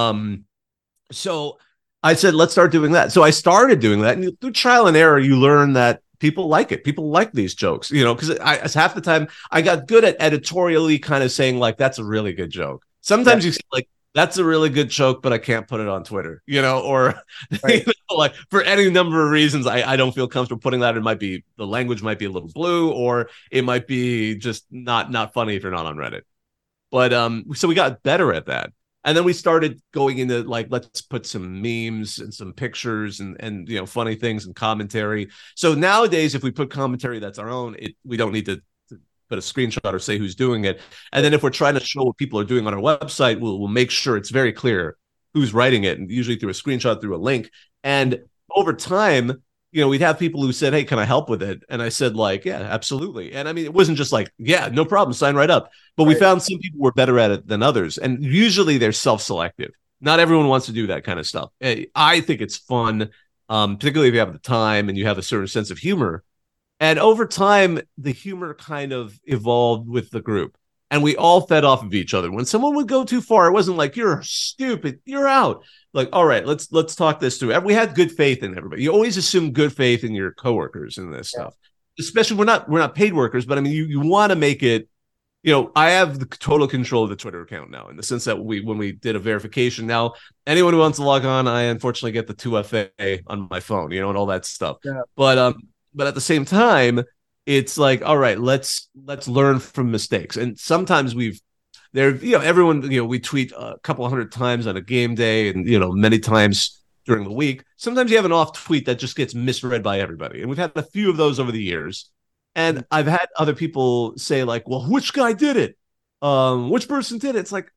So I said, let's start doing that. So I started doing that, and through trial and error, you learn that people like it. People like these jokes, because half the time I got good at editorially kind of saying like, that's a really good joke. Sometimes you see like, that's a really good joke, but I can't put it on Twitter, or right. Like for any number of reasons, I don't feel comfortable putting that. It might be the language might be a little blue, or it might be just not funny if you're not on Reddit. But so we got better at that. And then we started going into like, let's put some memes and some pictures and funny things and commentary. So nowadays, if we put commentary that's our own, we don't need to put a screenshot or say who's doing it. And then if we're trying to show what people are doing on our website, we'll make sure it's very clear who's writing it, and usually through a screenshot, through a link. And over time, we'd have people who said, hey, can I help with it? And I said like, yeah, absolutely. And I mean, it wasn't just like, yeah, no problem, sign right up. But we found some people were better at it than others. And usually they're self-selective. Not everyone wants to do that kind of stuff. I think it's fun, particularly if you have the time and you have a certain sense of humor. And over time, the humor kind of evolved with the group, and we all fed off of each other. When someone would go too far, it wasn't like, you're stupid, you're out. Like, all right, let's talk this through. We had good faith in everybody. You always assume good faith in your coworkers in this stuff, especially we're not paid workers, but I mean, you want to make it. I have the total control of the Twitter account now, in the sense that when we did a verification. Now, anyone who wants to log on, I unfortunately get the 2FA on my phone, and all that stuff. Yeah. But at the same time, it's like, all right, let's learn from mistakes. And sometimes everyone, we tweet a couple 100 times on a game day, and, many times during the week. Sometimes you have an off tweet that just gets misread by everybody. And we've had a few of those over the years. And I've had other people say like, well, which guy did it? Which person did it? It's like,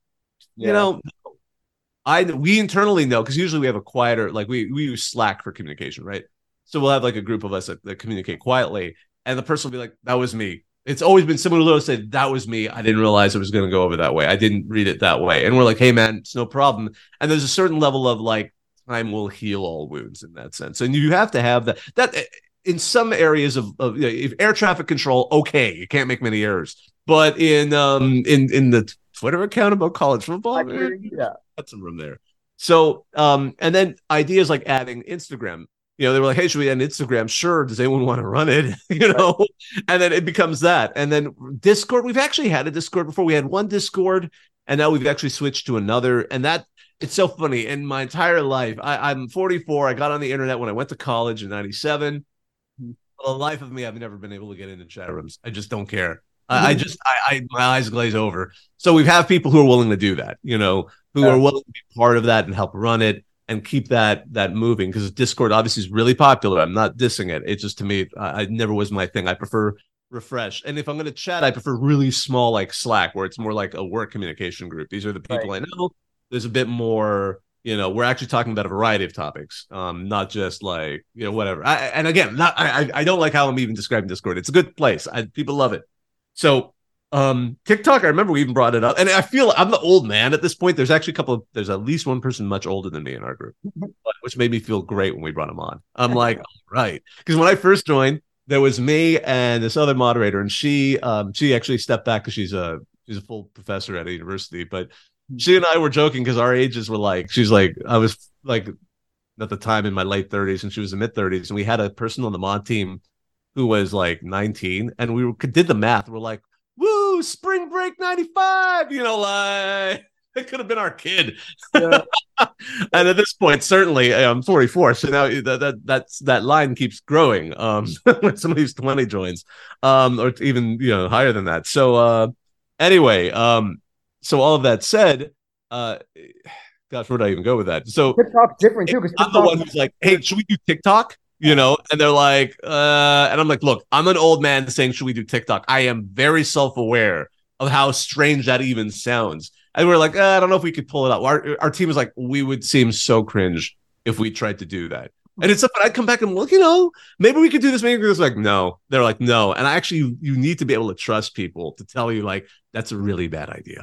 we internally know, because usually we have a quieter, like we use Slack for communication, right? So we'll have like a group of us that communicate quietly, and the person will be like, that was me. It's always been someone who said, that was me. I didn't realize it was going to go over that way. I didn't read it that way. And we're like, hey, man, it's no problem. And there's a certain level of like, time will heal all wounds in that sense. And you have to have that in some areas of if air traffic control, okay, you can't make many errors. But in the Twitter account about college football, yeah, got some room there. So, and then ideas like adding Instagram. They were like, hey, should we add Instagram? Sure. Does anyone want to run it? And then it becomes that. And then Discord, we've actually had a Discord before. We had one Discord, and now we've actually switched to another. And it's so funny. In my entire life, I'm 44. I got on the internet when I went to college in 97. For the life of me, I've never been able to get into chat rooms. I just don't care. My eyes glaze over. So we have people who are willing to do that, who are willing to be part of that and help run it and keep that moving, because Discord obviously is really popular. I'm not dissing it. It's just, to me, I never was my thing. I prefer Refresh. And if I'm going to chat, I prefer really small, like Slack, where it's more like a work communication group. These are the people I know. There's a bit more, we're actually talking about a variety of topics, not just like, whatever. I don't like how I'm even describing Discord. It's a good place. People love it. So TikTok, I remember we even brought it up, and I feel I'm the old man at this point. There's actually there's at least one person much older than me in our group, which made me feel great when we brought him on. I'm like, all right. Because when I first joined, there was me and this other moderator, and she actually stepped back because she's a full professor at a university. But she and I were joking because our ages were like, she's like, I was like at the time in my late 30s and she was in mid 30s, and we had a person on the mod team who was like 19, and we did the math. We're like, woo, spring break 95, like it could have been our kid. Yeah. And at this point, certainly I'm 44. So now that line keeps growing. When some of these 20 joins, or even, higher than that. So anyway, so all of that said, gosh, where did I even go with that? So TikTok's different too, because I'm the one who's like, hey, should we do TikTok? And they're like, and I'm like, look, I'm an old man saying, should we do TikTok? I am very self-aware of how strange that even sounds. And we're like, I don't know if we could pull it out. Our team is like, we would seem so cringe if we tried to do that. And it's something I'd come back and look, maybe we could do this. Maybe it's like, no. They're like, no. And you need to be able to trust people to tell you, like, that's a really bad idea.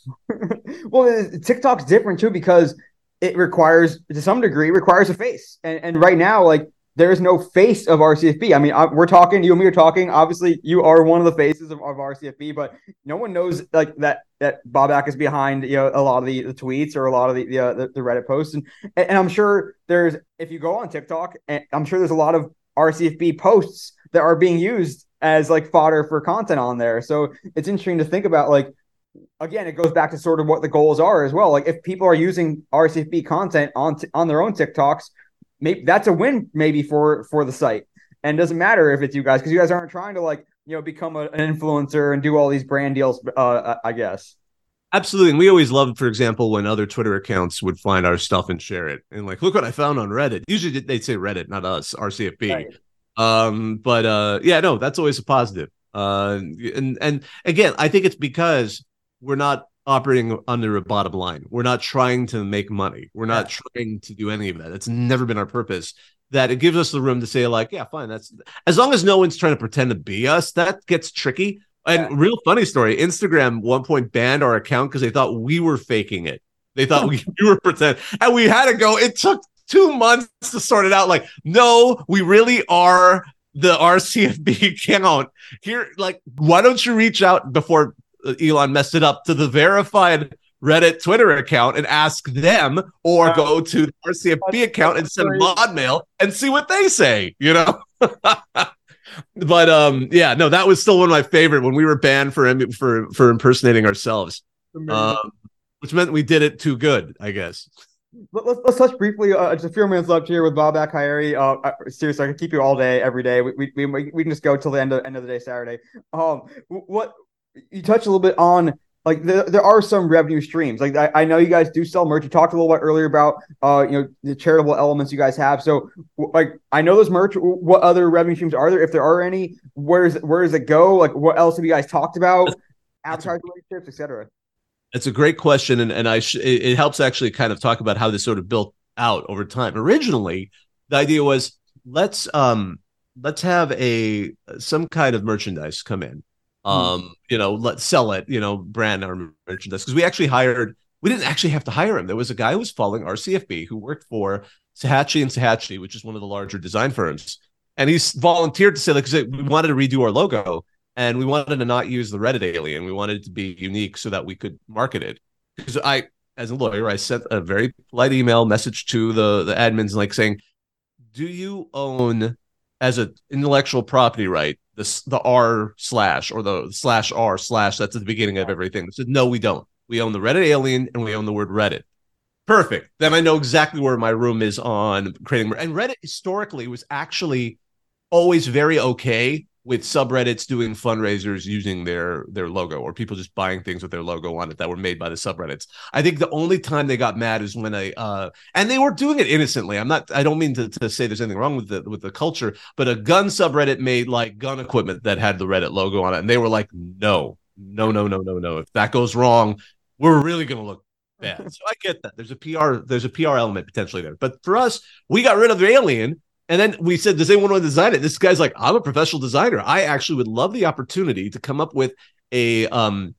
Well, TikTok's different too, because it requires, to some degree, a face. And right now, like, there is no face of RCFB. I mean, we're talking, you and me are talking. Obviously, you are one of the faces of RCFB, but no one knows like that Bobak is behind, a lot of the tweets or a lot of the Reddit posts, and I'm sure if you go on TikTok, I'm sure there's a lot of RCFB posts that are being used as like fodder for content on there. So it's interesting to think about, like, again, it goes back to sort of what the goals are as well. Like, if people are using RCFB content on their own TikToks, maybe that's a win, maybe for the site. And it doesn't matter if it's you guys, because you guys aren't trying to, like, become an influencer and do all these brand deals, I guess. Absolutely. And we always loved, for example, when other Twitter accounts would find our stuff and share it, and like, look what I found on Reddit. Usually they'd say Reddit, not us, RCFB. Right. But yeah, no, that's always a positive. And again, I think it's because we're not operating under a bottom line. We're not trying to make money. We're not trying to do any of that. It's never been our purpose. That it gives us the room to say, like, yeah, fine. That's as long as no one's trying to pretend to be us. That gets tricky. And real funny story, Instagram one point banned our account because they thought we were faking it. They thought we were pretending. And we had to go. It took 2 months to sort it out. Like, no, we really are the RCFB account. Here, like, why don't you reach out before Elon messed it up to the verified Reddit Twitter account and ask them, or go to the RCFB account and send mod mail and see what they say, But yeah, no, that was still one of my favorite when we were banned for impersonating ourselves, which meant we did it too good, I guess. Let's touch briefly. Just a few minutes left here with Bobak Ha'Eri. Seriously, I can keep you all day, every day. We can just go till the end of the day, Saturday. What you touched a little bit on, like, there are some revenue streams. Like, I know you guys do sell merch. You talked a little bit earlier about the charitable elements you guys have. So, like, I know there's merch. What other revenue streams are there, if there are any? Where does it go? Like, what else have you guys talked about? Advertising relationships, etc. That's a great question, and it helps actually kind of talk about how this sort of built out over time. Originally, the idea was let's have some kind of merchandise come in. Let's sell it, brand our merchandise. Because we didn't actually have to hire him. There was a guy who was following RCFB who worked for Sahatchi and Sahatchi, which is one of the larger design firms. And he's volunteered to say, like, we wanted to redo our logo and we wanted to not use the Reddit alien. We wanted it to be unique so that we could market it. Because as a lawyer, I sent a very polite email message to the admins, like saying, do you own as an intellectual property right the r/ or the /r/ that's at the beginning of everything? I said, no, we don't. We own the Reddit alien and we own the word Reddit. Perfect. Then I know exactly where my room is on creating. And Reddit historically was actually always very okay with subreddits doing fundraisers using their logo, or people just buying things with their logo on it that were made by the subreddits. I think the only time they got mad is when and they were doing it innocently. I don't mean to say there's anything wrong with the culture, but a gun subreddit made like gun equipment that had the Reddit logo on it, and they were like, no. If that goes wrong, we're really going to look bad. So I get that. There's a PR element potentially there. But for us, we got rid of the alien. And then we said, does anyone want to design it? This guy's like, I'm a professional designer. I actually would love the opportunity to come up with a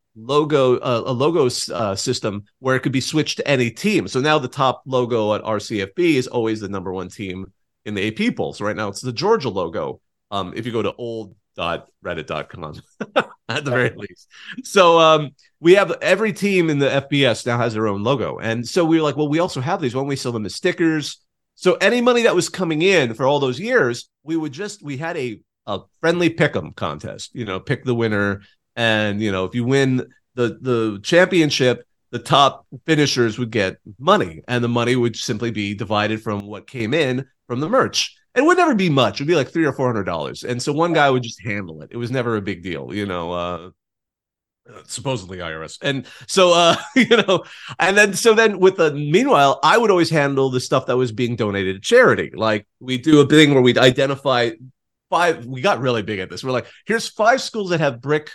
logo system where it could be switched to any team. So now the top logo at RCFB is always the number one team in the AP poll. So right now it's the Georgia logo. If you go to old.reddit.com at the very least. So we have every team in the FBS now has their own logo. And so we were like, well, we also have these. Why don't we sell them as stickers? So any money that was coming in for all those years, we had a friendly pick'em contest, pick the winner. And, if you win the championship, the top finishers would get money, and the money would simply be divided from what came in from the merch. It would never be much. It would be like $300 or $400. And so one guy would just handle it. It was never a big deal, supposedly IRS. And so, meanwhile, I would always handle the stuff that was being donated to charity. Like we do a thing where we'd identify we got really big at this. We're like, here's 5 schools that have brick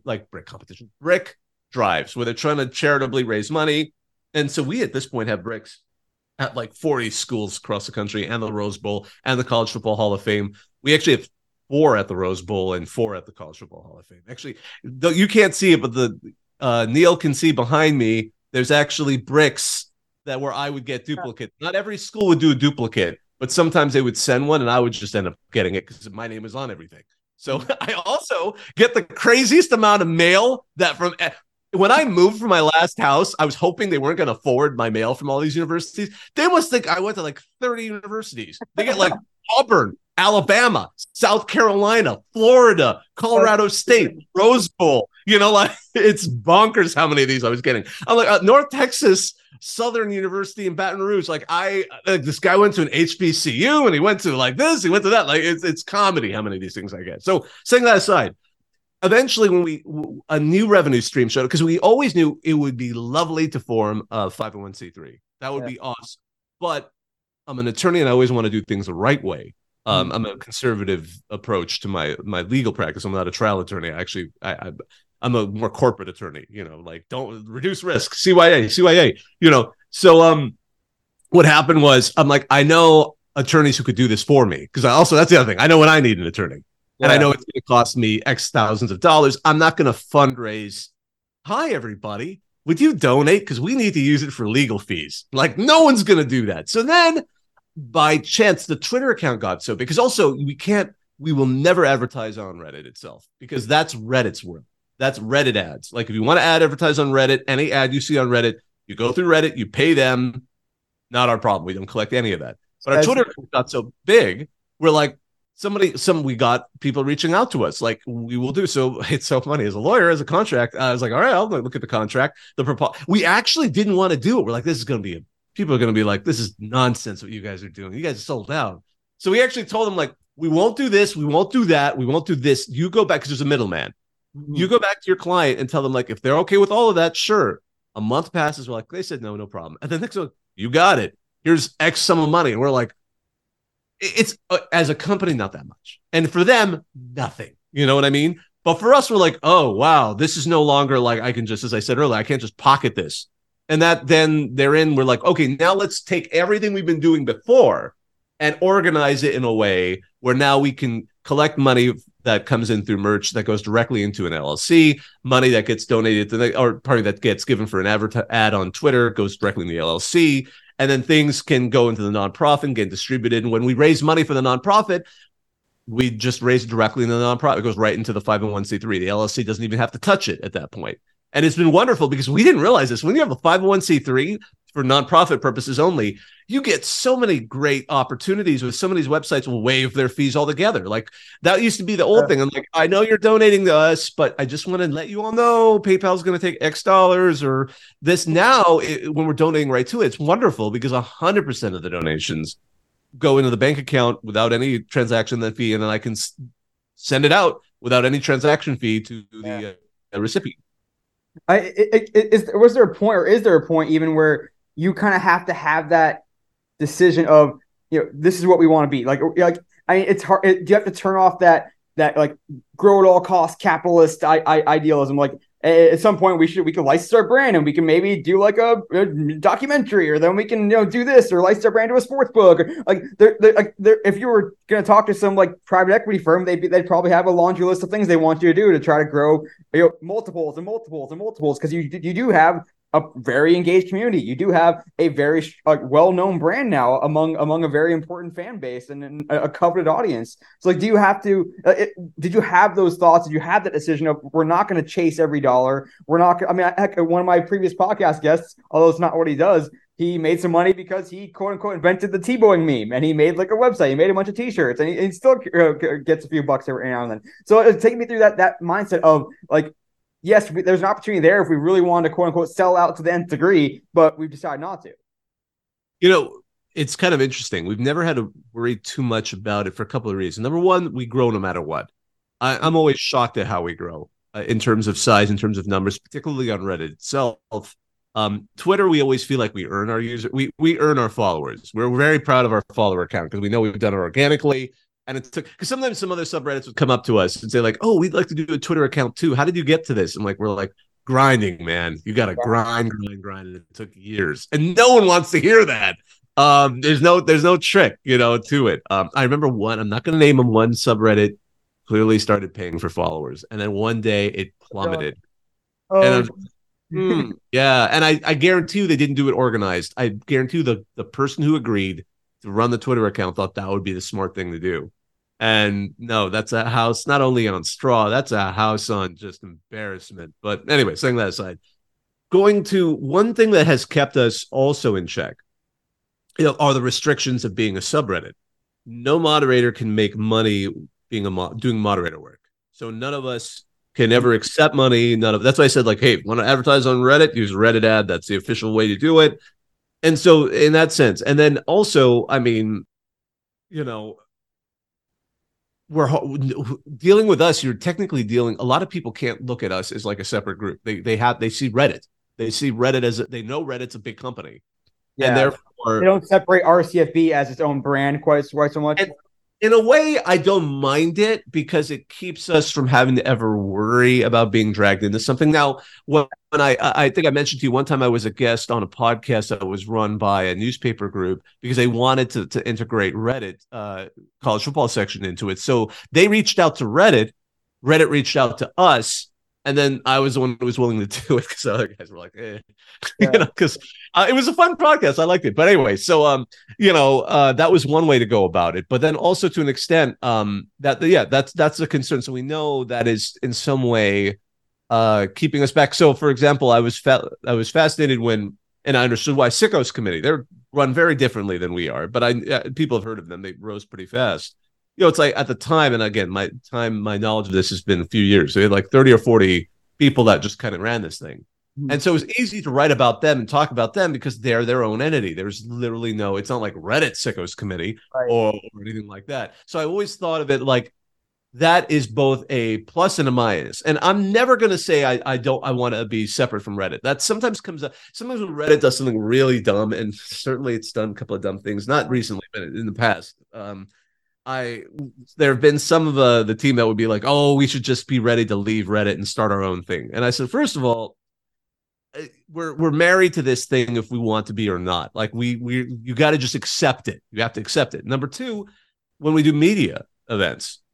drives where they're trying to charitably raise money. And so we, at this point, have bricks at like 40 schools across the country, and the Rose Bowl and the College Football Hall of Fame. We actually have 4 at the Rose Bowl and 4 at the College Football Hall of Fame. Actually, though you can't see it, but Neil can see behind me, there's actually bricks where I would get duplicate. Not every school would do a duplicate, but sometimes they would send one and I would just end up getting it because my name is on everything. So I also get the craziest amount of mail when I moved from my last house, I was hoping they weren't going to forward my mail from all these universities. They must think I went to like 30 universities. They get like Auburn, Alabama, South Carolina, Florida, Colorado State, Rose Bowl. It's bonkers how many of these I was getting. I'm like, North Texas Southern University in Baton Rouge. Like this guy went to an HBCU and he went to like this, he went to that. Like it's comedy how many of these things I get. So setting that aside, eventually when a new revenue stream showed up, because we always knew it would be lovely to form a 501c3. That would be awesome. But I'm an attorney and I always want to do things the right way. I'm a conservative approach to my legal practice. I'm not a trial attorney. Actually, I'm a more corporate attorney, like don't reduce risk, CYA, So what happened was I'm like, I know attorneys who could do this for me, because that's the other thing. I know when I need an attorney. And I know it's going to cost me X thousands of dollars. I'm not going to fundraise. Hi, everybody. Would you donate? Because we need to use it for legal fees. Like, no one's going to do that. So then, by chance, the Twitter account got so big. Because also, we will never advertise on Reddit itself, because that's Reddit's world. That's Reddit ads. Like, if you want to advertise on Reddit, any ad you see on Reddit, you go through Reddit, you pay them. Not our problem. We don't collect any of that. But our Twitter account got so big, we're like, we got people reaching out to us, like we will do. So it's so funny as a lawyer, as a contract. I was like, all right, I'll look at the contract. We actually didn't want to do it. We're like, this is going to be people are going to be like, this is nonsense what you guys are doing. You guys are sold out. So we actually told them, like, we won't do this. We won't do that. We won't do this. You go back, because there's a middleman. Mm-hmm. You go back to your client and tell them, like, if they're okay with all of that, sure. A month passes. We're like, they said, no problem. And then next one, you got it. Here's X sum of money. And we're like, it's as a company, not that much. And for them, nothing. You know what I mean? But for us, we're like, oh, wow, this is no longer like I can just, as I said earlier, I can't just pocket this. And that then we're like, okay, now let's take everything we've been doing before and organize it in a way where now we can collect money that comes in through merch that goes directly into an LLC, money that gets donated to or party that gets given for an ad on Twitter goes directly in the LLC. And then things can go into the nonprofit and get distributed. And when we raise money for the nonprofit, we just raise it directly in the nonprofit. It goes right into the 501c3. The LLC doesn't even have to touch it at that point. And it's been wonderful because we didn't realize this. When you have a 501c3 for nonprofit purposes only, you get so many great opportunities with some of these websites will waive their fees altogether. Like that used to be the old thing. I'm like, I know you're donating to us, but I just want to let you all know PayPal's going to take X dollars or this. Now, when we're donating right to it, it's wonderful because 100% of the donations go into the bank account without any transaction fee, and then I can send it out without any transaction fee to the recipient. Was there a point, or is there a point even where you kind of have to have that decision of, this is what we want to be like I mean, it's hard. Do you have to turn off that like grow at all costs capitalist idealism? Like at some point we could license our brand and we can maybe do like a documentary, or then we can do this, or license our brand to a sports book. Like if you were going to talk to some like private equity firm, they'd probably have a laundry list of things they want you to do to try to grow multiples and multiples and multiples, because you do have a very engaged community. You do have a very well-known brand now among a very important fan base and a coveted audience. So like, do you have to, did you have those thoughts? Did you have that decision of, we're not going to chase every dollar. We're not, heck, one of my previous podcast guests, although it's not what he does, he made some money because he quote unquote invented the T-Boeing meme, and he made like a website. He made a bunch of t-shirts, and he still gets a few bucks every now and then. So take me through that mindset of like, yes, there's an opportunity there if we really wanted to quote unquote sell out to the nth degree, but we've decided not to. It's kind of interesting. We've never had to worry too much about it for a couple of reasons. Number one, we grow no matter what. I'm always shocked at how we grow in terms of size, in terms of numbers, particularly on Reddit itself. Twitter, we always feel like we earn our user. We earn our followers. We're very proud of our follower count because we know we've done it organically. And it took, because sometimes some other subreddits would come up to us and say like, "Oh, we'd like to do a Twitter account too. How did you get to this?" And we're like, grinding, man. You got to grind. And it took years, and no one wants to hear that. There's no trick, to it. I remember one. I'm not going to name them. One subreddit clearly started paying for followers, and then one day it plummeted. Yeah, and I guarantee you they didn't do it organized. I guarantee you the person who agreed to run the Twitter account thought that would be the smart thing to do. And no, that's a house not only on straw, that's a house on just embarrassment. But anyway, setting that aside, going to one thing that has kept us also in check, are the restrictions of being a subreddit. No moderator can make money doing moderator work. So none of us can ever accept money. That's why I said like, hey, want to advertise on Reddit? Use Reddit ad. That's the official way to do it. And so in that sense, and then also, we're dealing with us. You're technically dealing. A lot of people can't look at us as like a separate group. They see Reddit. They see Reddit they know Reddit's a big company, and therefore they don't separate RCFB as its own brand quite so much. And in a way, I don't mind it because it keeps us from having to ever worry about being dragged into something. Now, when I think I mentioned to you one time, I was a guest on a podcast that was run by a newspaper group because they wanted to integrate Reddit college football section into it. So they reached out to Reddit. Reddit reached out to us. And then I was the one who was willing to do it because other guys were like, because it was a fun podcast. I liked it. But anyway, so, that was one way to go about it. But then also to an extent, that's a concern. So we know that is in some way keeping us back. So, for example, I was fascinated and I understood why Sickos Committee, they're run very differently than we are. But people have heard of them. They rose pretty fast. It's like at the time, and again, my knowledge of this has been a few years. So they had like 30 or 40 people that just kind of ran this thing. Mm-hmm. And so it was easy to write about them and talk about them because they're their own entity. There's literally it's not like Reddit Sickos Committee or anything like that. So I always thought of it like that is both a plus and a minus. And I'm never going to say I want to be separate from Reddit. That sometimes comes up. Sometimes when Reddit does something really dumb, and certainly it's done a couple of dumb things, not recently, but in the past, there have been some of the team that would be like, oh, we should just be ready to leave Reddit and start our own thing. And I said, first of all, we're married to this thing if we want to be or not. Like you got to just accept it. You have to accept it. Number two, when we do media events,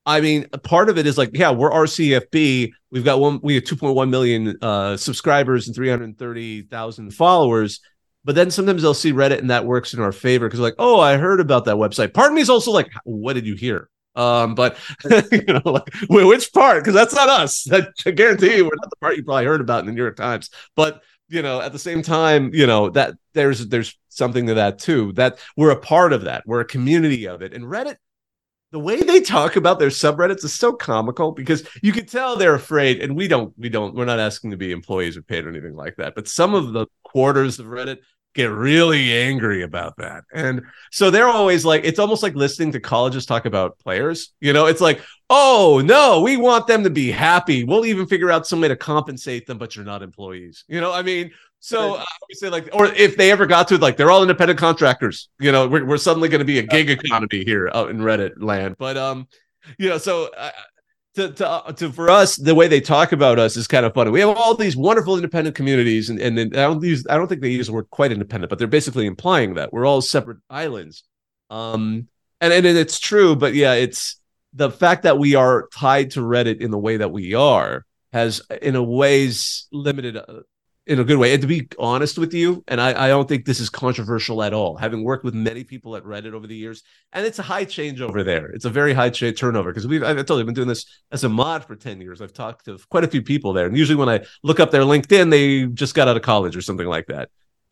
I mean, part of it is like, yeah, we're RCFB. We have 2.1 million subscribers and 330,000 followers. But then sometimes they'll see Reddit and that works in our favor because like, oh, I heard about that website. Part of me is also like, what did you hear? But like, which part? Because that's not us. I guarantee you, we're not the part you probably heard about in the New York Times. But at the same time, that there's something to that too. That we're a part of that. We're a community of it. And Reddit, the way they talk about their subreddits is so comical because you can tell they're afraid. And we're not asking to be employees or paid or anything like that. But some of the quarters of Reddit get really angry about that. And so they're always like, it's almost like listening to colleges talk about players. It's like, oh no, we want them to be happy. We'll even figure out some way to compensate them, but you're not employees. I mean, so I would say like, or if they ever got to it, like they're all independent contractors, we're suddenly going to be a gig economy here out in Reddit land. But, so to for us, the way they talk about us is kind of funny. We have all these wonderful independent communities, and I don't think they use the word quite independent, but they're basically implying that we're all separate islands. And it's true, but yeah, it's the fact that we are tied to Reddit in the way that we are has, in a ways, limited. In a good way. And to be honest with you, and I don't think this is controversial at all, having worked with many people at Reddit over the years, and it's a high change over there. It's a very high turnover because I told you, I've been doing this as a mod for 10 years. I've talked to quite a few people there. And usually when I look up their LinkedIn, they just got out of college or something like that.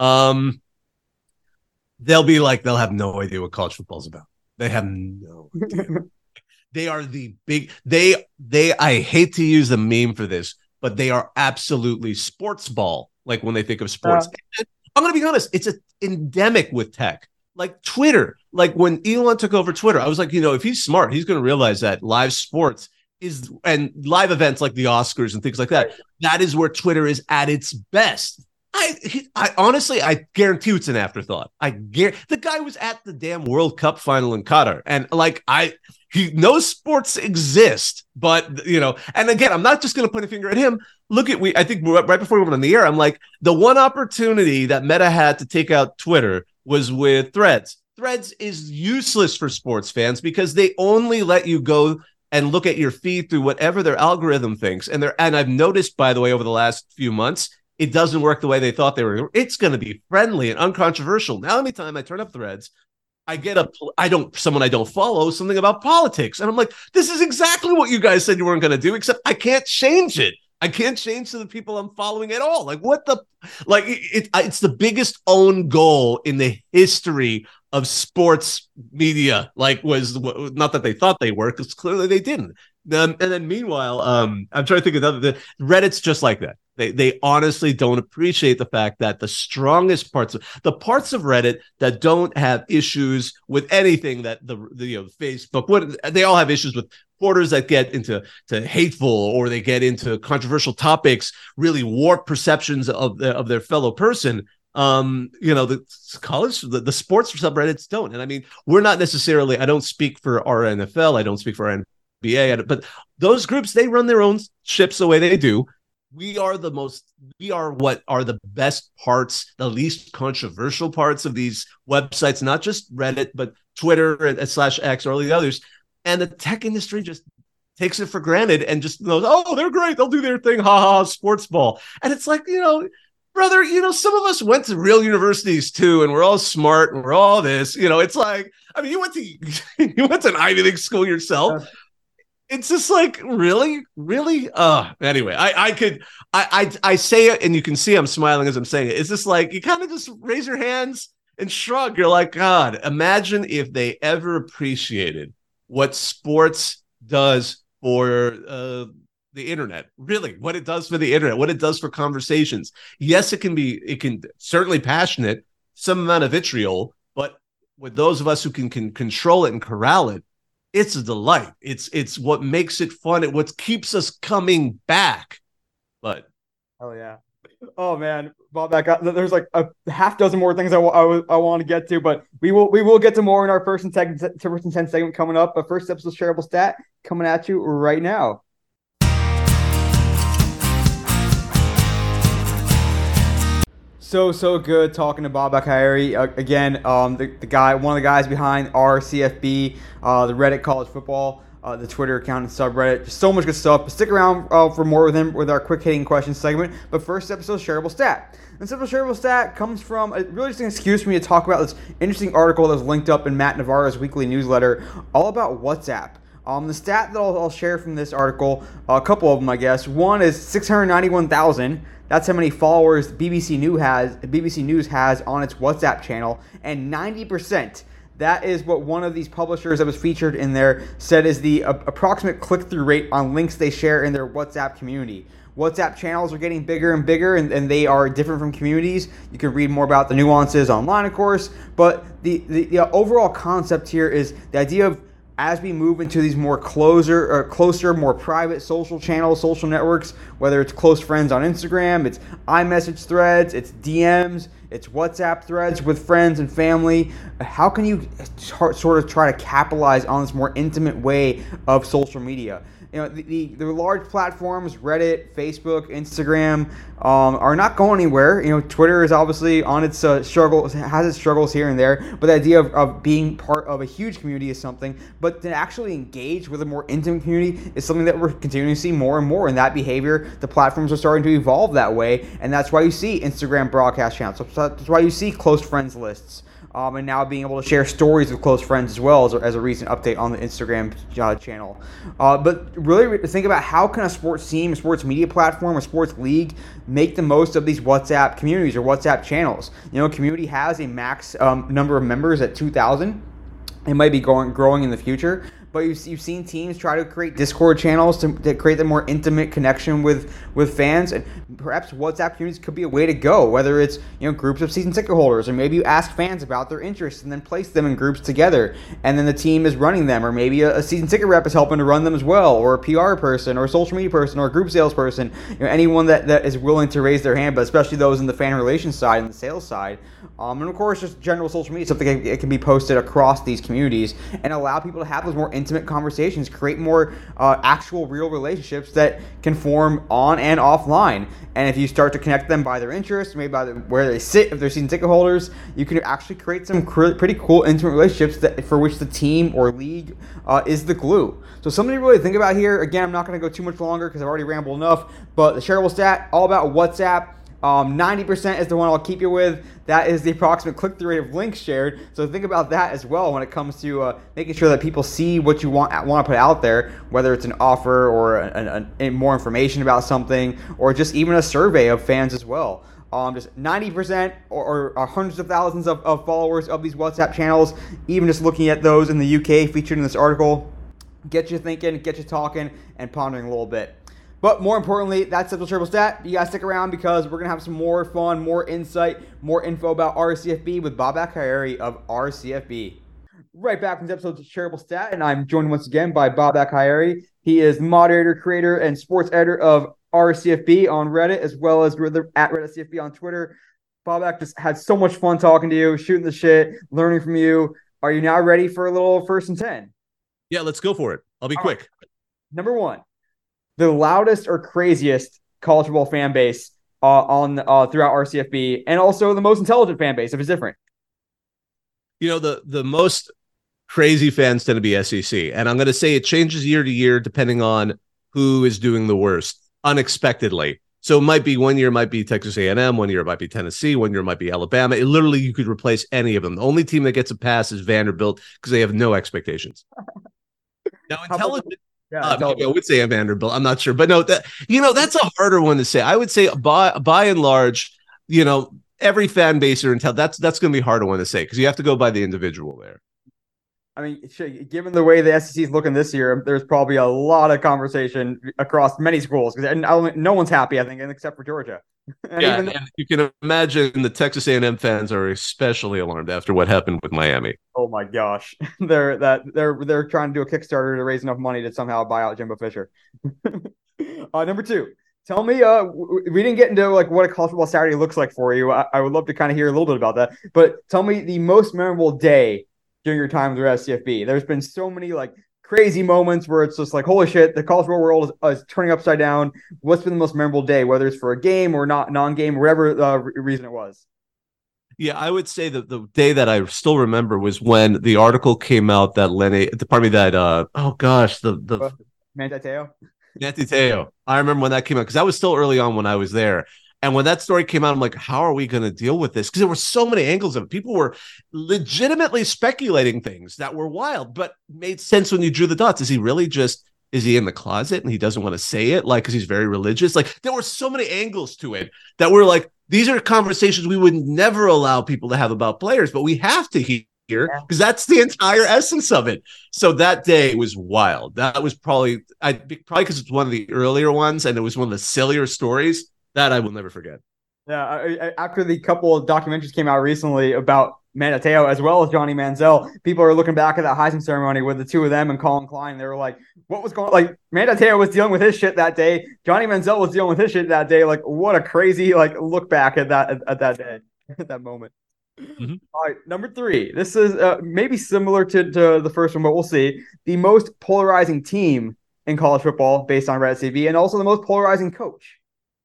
They'll be like, they'll have no idea what college football is about. They have no idea. They are the big, I hate to use the meme for this, but they are absolutely sports ball. Like when they think of sports, I'm going to be honest, it's endemic with tech. Like Twitter, like when Elon took over Twitter, I was like, if he's smart, he's going to realize that live sports and live events like the Oscars and things like that, that is where Twitter is at its best. I honestly, I guarantee it's an afterthought. The guy was at the damn World Cup final in Qatar, and like he knows sports exist, but and again, I'm not just going to point a finger at him. I think right before we went on the air, I'm like, the one opportunity that Meta had to take out Twitter was with Threads. Threads is useless for sports fans because they only let you go and look at your feed through whatever their algorithm thinks. And I've noticed, by the way, over the last few months, it doesn't work the way they thought they were. It's going to be friendly and uncontroversial. Now, anytime I turn up Threads, I get someone I don't follow, something about politics. And I'm like, this is exactly what you guys said you weren't going to do, except I can't change it. I can't change to the people I'm following at all. Like it's the biggest own goal in the history of sports media. Like was not that they thought they were, because clearly they didn't. And then meanwhile, I'm trying to think of the Reddit's just like that. They honestly don't appreciate the fact that the strongest parts of Reddit that don't have issues with anything that the Facebook, they all have issues with porters that get into hateful or they get into controversial topics, really warp perceptions of their fellow person. The college, the sports subreddits don't. And I mean, we're not necessarily, I don't speak for our NFL, I don't speak for our NBA, but those groups, they run their own ships the way they do. We are what are the best parts, the least controversial parts of these websites, not just Reddit, but Twitter and /X or all the others. And the tech industry just takes it for granted and just knows, oh, they're great, they'll do their thing, sports ball. And it's like, brother, some of us went to real universities too, and we're all smart and we're all this, it's like, I mean, you went to an Ivy League school yourself. It's just like, really? Anyway, I say it and you can see I'm smiling as I'm saying it. It's just like, you kind of just raise your hands and shrug. You're like, God, imagine if they ever appreciated what sports does for the internet, really, what it does for the internet, what it does for conversations. Yes, it can certainly passionate, some amount of vitriol, but with those of us who can control it and corral it, it's a delight. It's what makes it fun. It what keeps us coming back. But oh yeah, oh man, Bob, there's like a half dozen more things I want to get to, but we will get to more in our first and 10 segment coming up. But first episode shareable stat coming at you right now. So good talking to Bob Bakayeri again. The guy, one of the guys behind RCFB, the Reddit College Football the Twitter account and subreddit. Just so much good stuff. But stick around for more with him with our quick hitting questions segment. But first episode, shareable stat. And simple shareable stat comes from really just an excuse for me to talk about this interesting article that was linked up in Matt Navarro's weekly newsletter, all about WhatsApp. The stat that I'll share from this article, a couple of them, I guess. One is 691,000. That's how many followers BBC News has on its WhatsApp channel, and 90%. That is what one of these publishers that was featured in there said is the approximate click-through rate on links they share in their WhatsApp community. WhatsApp channels are getting bigger and bigger, and they are different from communities. You can read more about the nuances online, of course, but the overall concept here is the idea of as we move into these more closer, more private social channels, social networks, whether it's close friends on Instagram, it's iMessage threads, it's DMs, it's WhatsApp threads with friends and family. How can you sort of try to capitalize on this more intimate way of social media? You know, the large platforms, Reddit, Facebook, Instagram, are not going anywhere. You know, Twitter is obviously on its struggles, has its struggles here and there, but the idea of being part of a huge community is something, but to actually engage with a more intimate community is something that we're continuing to see more and more, and that behavior, the platforms are starting to evolve that way, and that's why you see Instagram broadcast channels, that's why you see close friends lists. And now being able to share stories with close friends as well as a recent update on the Instagram channel. But really think about how can a sports team, a sports media platform, a sports league make the most of these WhatsApp communities or WhatsApp channels. You know, a community has a max number of members at 2,000. It might be growing in the future. But you've seen teams try to create Discord channels to create the more intimate connection with fans, and perhaps WhatsApp communities could be a way to go. Whether it's groups of season ticket holders, or maybe you ask fans about their interests and then place them in groups together, and then the team is running them, or maybe a season ticket rep is helping to run them as well, or a PR person, or a social media person, or a group salesperson. Anyone that is willing to raise their hand, but especially those in the fan relations side and the sales side, and of course just general social media, something that can be posted across these communities and allow people to have those more intimate conversations, create more actual real relationships that can form on and offline. And if you start to connect them by their interests, maybe by where they sit, if they're season ticket holders, you can actually create some pretty cool intimate relationships for which the team or league is the glue. So something to really think about here. Again, I'm not going to go too much longer because I've already rambled enough, but the shareable stat, all about WhatsApp. 90% is the one I'll keep you with. That is the approximate click-through rate of links shared. So think about that as well when it comes to making sure that people see what you want to put out there, whether it's an offer or more information about something, or just even a survey of fans as well. Just 90% or hundreds of thousands of followers of these WhatsApp channels, even just looking at those in the UK featured in this article, get you thinking, get you talking, and pondering a little bit. But more importantly, that's Simple Shareable Stat. You guys stick around because we're going to have some more fun, more insight, more info about RCFB with Babak Ha'ari of RCFB. Right back from the episode of Shareable Stat, and I'm joined once again by Babak Ha'ari. He is moderator, creator, and sports editor of RCFB on Reddit, as well as at RedditCFB on Twitter. Babak just had so much fun talking to you, shooting the shit, learning from you. Are you now ready for a little first and 10? Yeah, let's go for it. I'll be quick. Right. Number one. The loudest or craziest college football fan base throughout RCFB, and also the most intelligent fan base if it's different. The most crazy fans tend to be SEC, and I'm going to say it changes year to year depending on who is doing the worst unexpectedly. So it might be 1 year might be Texas A&M, 1 year it might be Tennessee, 1 year it might be Alabama. Literally, you could replace any of them. The only team that gets a pass is Vanderbilt because they have no expectations. Now, intelligent. I would say Vanderbilt. I'm not sure, but no, that's a harder one to say. I would say by and large, every fan base or that's going to be a harder one to say because you have to go by the individual there. I mean, given the way the SEC is looking this year, there's probably a lot of conversation across many schools because no one's happy, I think, except for Georgia. And you can imagine the Texas A&M fans are especially alarmed after what happened with Miami. Oh my gosh, they're trying to do a Kickstarter to raise enough money to somehow buy out Jimbo Fisher. Number two, tell me, we didn't get into like what a college football Saturday looks like for you. I would love to kind of hear a little bit about that, but tell me the most memorable day during your time with the SCFB. There's been so many like crazy moments where it's just like, holy shit, the college football world is turning upside down. What's been the most memorable day, whether it's for a game or not non-game, whatever reason it was? Yeah, I would say that the day that I still remember was when the article came out that oh gosh, the Manti Te'o. Nancy Teo. I remember when that came out because that was still early on when I was there. And when that story came out, I'm like, how are we going to deal with this? Because there were so many angles of it. People were legitimately speculating things that were wild, but made sense when you drew the dots. Is he in the closet and he doesn't want to say it? Like, because he's very religious? Like, there were so many angles to it that were like, these are conversations we would never allow people to have about players, but we have to hear because that's the entire essence of it. So that day was wild. That was probably because it's one of the earlier ones and it was one of the sillier stories that I will never forget. Yeah, after the couple of documentaries came out recently about Manti Te'o as well as Johnny Manziel, people are looking back at that Heisman ceremony with the two of them and Colin Klein. They were like, "What was going? Like Manti Te'o was dealing with his shit that day. Johnny Manziel was dealing with his shit that day. Like, what a crazy look back at that day, at that moment." Mm-hmm. All right, number 3. This is maybe similar to the first one, but we'll see. The most polarizing team in college football based on Reddit CV, and also the most polarizing coach.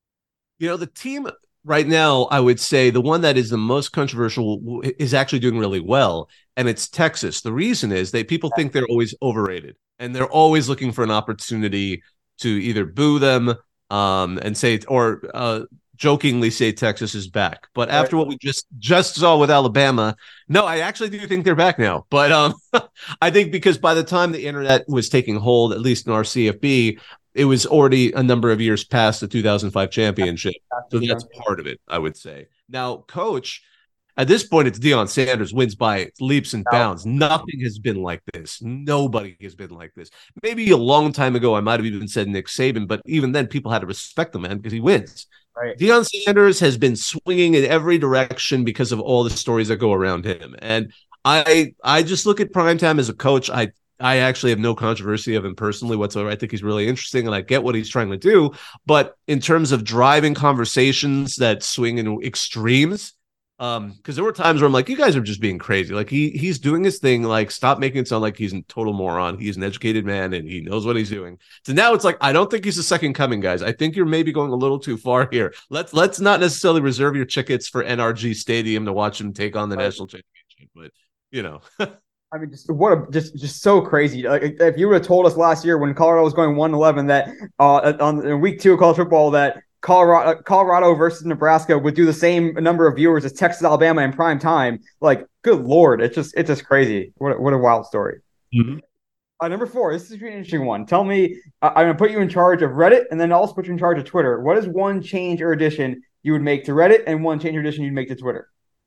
The team right now, I would say the one that is the most controversial is actually doing really well, and it's Texas. The reason is people think they're always overrated, and they're always looking for an opportunity to either boo them and say, or jokingly say Texas is back. But after what we just saw with Alabama, no, I actually do think they're back now. But I think because by the time the internet was taking hold, at least in our CFB, it was already a number of years past the 2005 championship. So that's part of it, I would say. Now, coach, at this point, it's Deion Sanders wins by leaps and bounds. Nothing has been like this. Nobody has been like this. Maybe a long time ago, I might have even said Nick Saban, but even then, people had to respect the man because he wins. Right. Deion Sanders has been swinging in every direction because of all the stories that go around him. And I just look at primetime as a coach. I actually have no controversy of him personally whatsoever. I think he's really interesting and I get what he's trying to do. But in terms of driving conversations that swing in extremes, because there were times where I'm like, you guys are just being crazy. Like he's doing his thing. Like, stop making it sound like he's a total moron. He's an educated man and he knows what he's doing. So now it's like, I don't think he's the second coming, guys. I think you're maybe going a little too far here. Let's not necessarily reserve your tickets for NRG Stadium to watch him take on the national championship. But I mean, just so crazy. Like, if you would have told us last year when Colorado was going 1-11 that in week 2 of college football that Colorado versus Nebraska would do the same number of viewers as Texas, Alabama in prime time, like, good Lord, it's just crazy. What a wild story. Mm-hmm. Number 4, this is an interesting one. Tell me, I'm going to put you in charge of Reddit and then also put you in charge of Twitter. What is one change or addition you would make to Reddit and one change or addition you'd make to Twitter?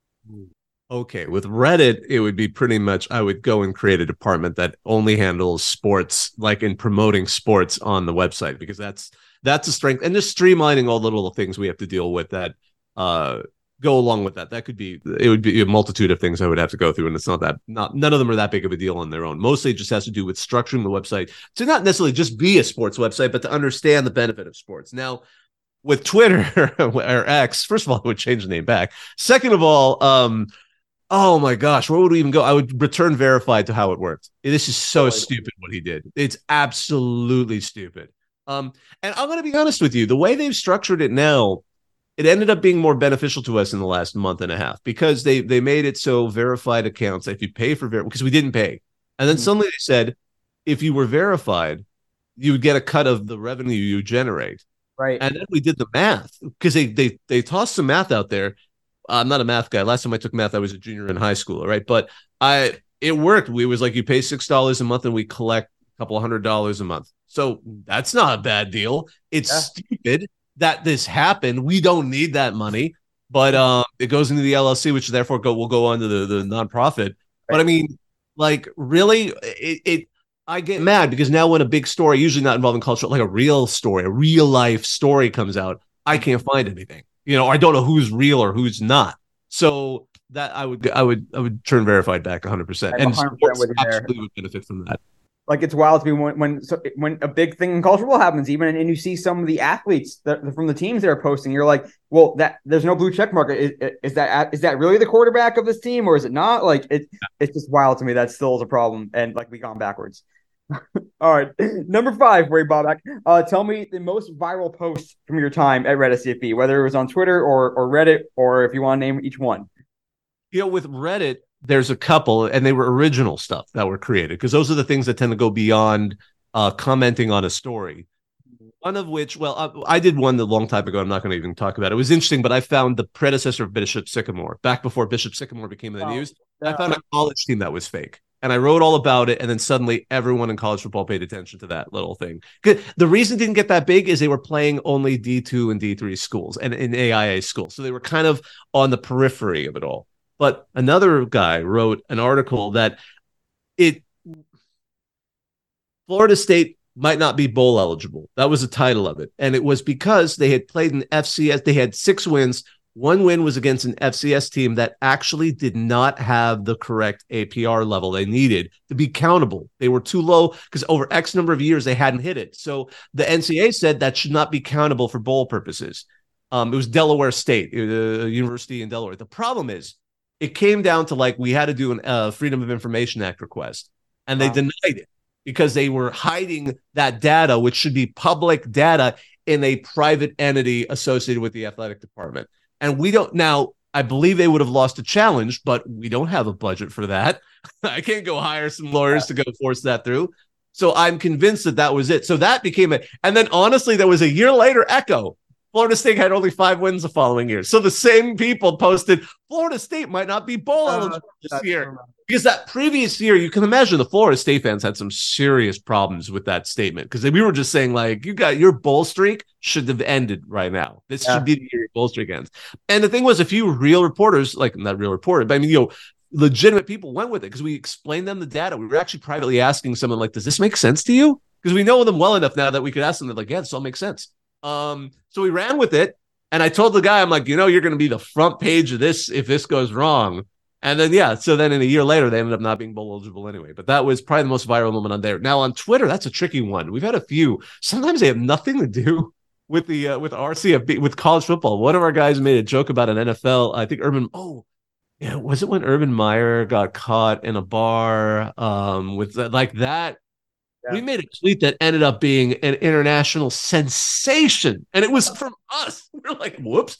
Okay, with Reddit, it would be pretty much I would go and create a department that only handles sports, like in promoting sports on the website, because that's a strength. And just streamlining all the little things we have to deal with that go along with that. It would be a multitude of things I would have to go through, and it's none of them are that big of a deal on their own. Mostly it just has to do with structuring the website to not necessarily just be a sports website, but to understand the benefit of sports. Now, with Twitter or X, first of all, I would change the name back. Second of all, oh my gosh, where would we even go? I would return verified to how it worked. This is so stupid what he did. It's absolutely stupid. And I'm going to be honest with you. The way they've structured it now, it ended up being more beneficial to us in the last month and a half because they made it so verified accounts, if you pay for because we didn't pay. And then suddenly they said, if you were verified, you would get a cut of the revenue you generate. Right. And then we did the math because they tossed some math out there. I'm not a math guy. Last time I took math, I was a junior in high school. Right. But it worked. We was like, you pay $6 a month and we collect a couple $100 a month. So that's not a bad deal. It's stupid that this happened. We don't need that money, but it goes into the LLC, which therefore will go on to the nonprofit. Right. But I mean, like, really, I get mad because now when a big story, usually not involving culture, like a real story, a real life story comes out, I can't find anything. I don't know who's real or who's not. So that I would turn verified back 100%. And sports absolutely would benefit from that. Like, it's wild to me when a big thing in college football happens, even and you see some of the athletes from the teams that are posting, you're like, well, that there's no blue check mark. Is that really the quarterback of this team or is it not? Like, it's just wild to me. That still is a problem, and like, we gone backwards. All right, number 5, Ray Bobak. Tell me the most viral post from your time at Reddit CFB, whether it was on Twitter or Reddit, or if you want to name each one. With Reddit, there's a couple, and they were original stuff that were created because those are the things that tend to go beyond commenting on a story. One of which, I did one a long time ago. I'm not going to even talk about it. It was interesting, but I found the predecessor of Bishop Sycamore, back before Bishop Sycamore became in the news. I found a college team that was fake. And I wrote all about it, and then suddenly everyone in college football paid attention to that little thing. The reason it didn't get that big is they were playing only D2 and D3 schools and in AIA schools. So they were kind of on the periphery of it all. But another guy wrote an article that Florida State might not be bowl eligible. That was the title of it. And it was because they had played an FCS. They had 6 wins. 1 win was against an FCS team that actually did not have the correct APR level they needed to be countable. They were too low because over X number of years, they hadn't hit it. So the NCAA said that should not be countable for bowl purposes. It was Delaware State, a university in Delaware. The problem is it came down to we had to do a Freedom of Information Act request, and they denied it because they were hiding that data, which should be public data, in a private entity associated with the athletic department. And we don't now, I believe they would have lost a challenge, but we don't have a budget for that. I can't go hire some lawyers to go force that through. So I'm convinced that was it. So that became it. And then honestly, there was a year later echo. Florida State had only 5 wins the following year. So the same people posted Florida State might not be bowl eligible this year. Because that previous year, you can imagine the Florida State fans had some serious problems with that statement. Because we were just saying, you got your bowl streak should have ended right now. This should be the year your bowl streak ends. And the thing was, a few real reporters, not real reporter, but legitimate people went with it because we explained them the data. We were actually privately asking someone, does this make sense to you? Because we know them well enough now that we could ask them, yeah, this all makes sense. So we ran with it. And I told the guy, I'm like, you're going to be the front page of this if this goes wrong. And then, so then in a year later, they ended up not being bowl eligible anyway. But that was probably the most viral moment on there. Now on Twitter, that's a tricky one. We've had a few. Sometimes they have nothing to do with the with RCFB, with college football. One of our guys made a joke about an NFL. I think was it when Urban Meyer got caught in a bar with that? Yeah. We made a tweet that ended up being an international sensation, and it was from us. We're like, whoops.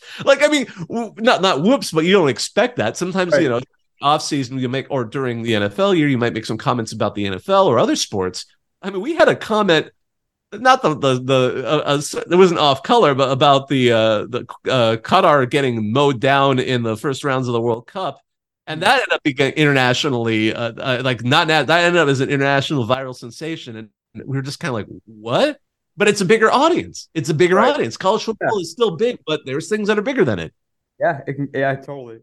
Not whoops, but you don't expect that. Sometimes, right. Off season you make, or during the NFL year, you might make some comments about the NFL or other sports. I mean, we had a comment, not it wasn't off color, but about the Qatar getting mowed down in the first rounds of the World Cup. And that ended up being internationally, that ended up as an international viral sensation. And we were just kind of like, what? But it's a bigger audience. It's a bigger audience. College football is still big, but there's things that are bigger than it. Yeah, totally.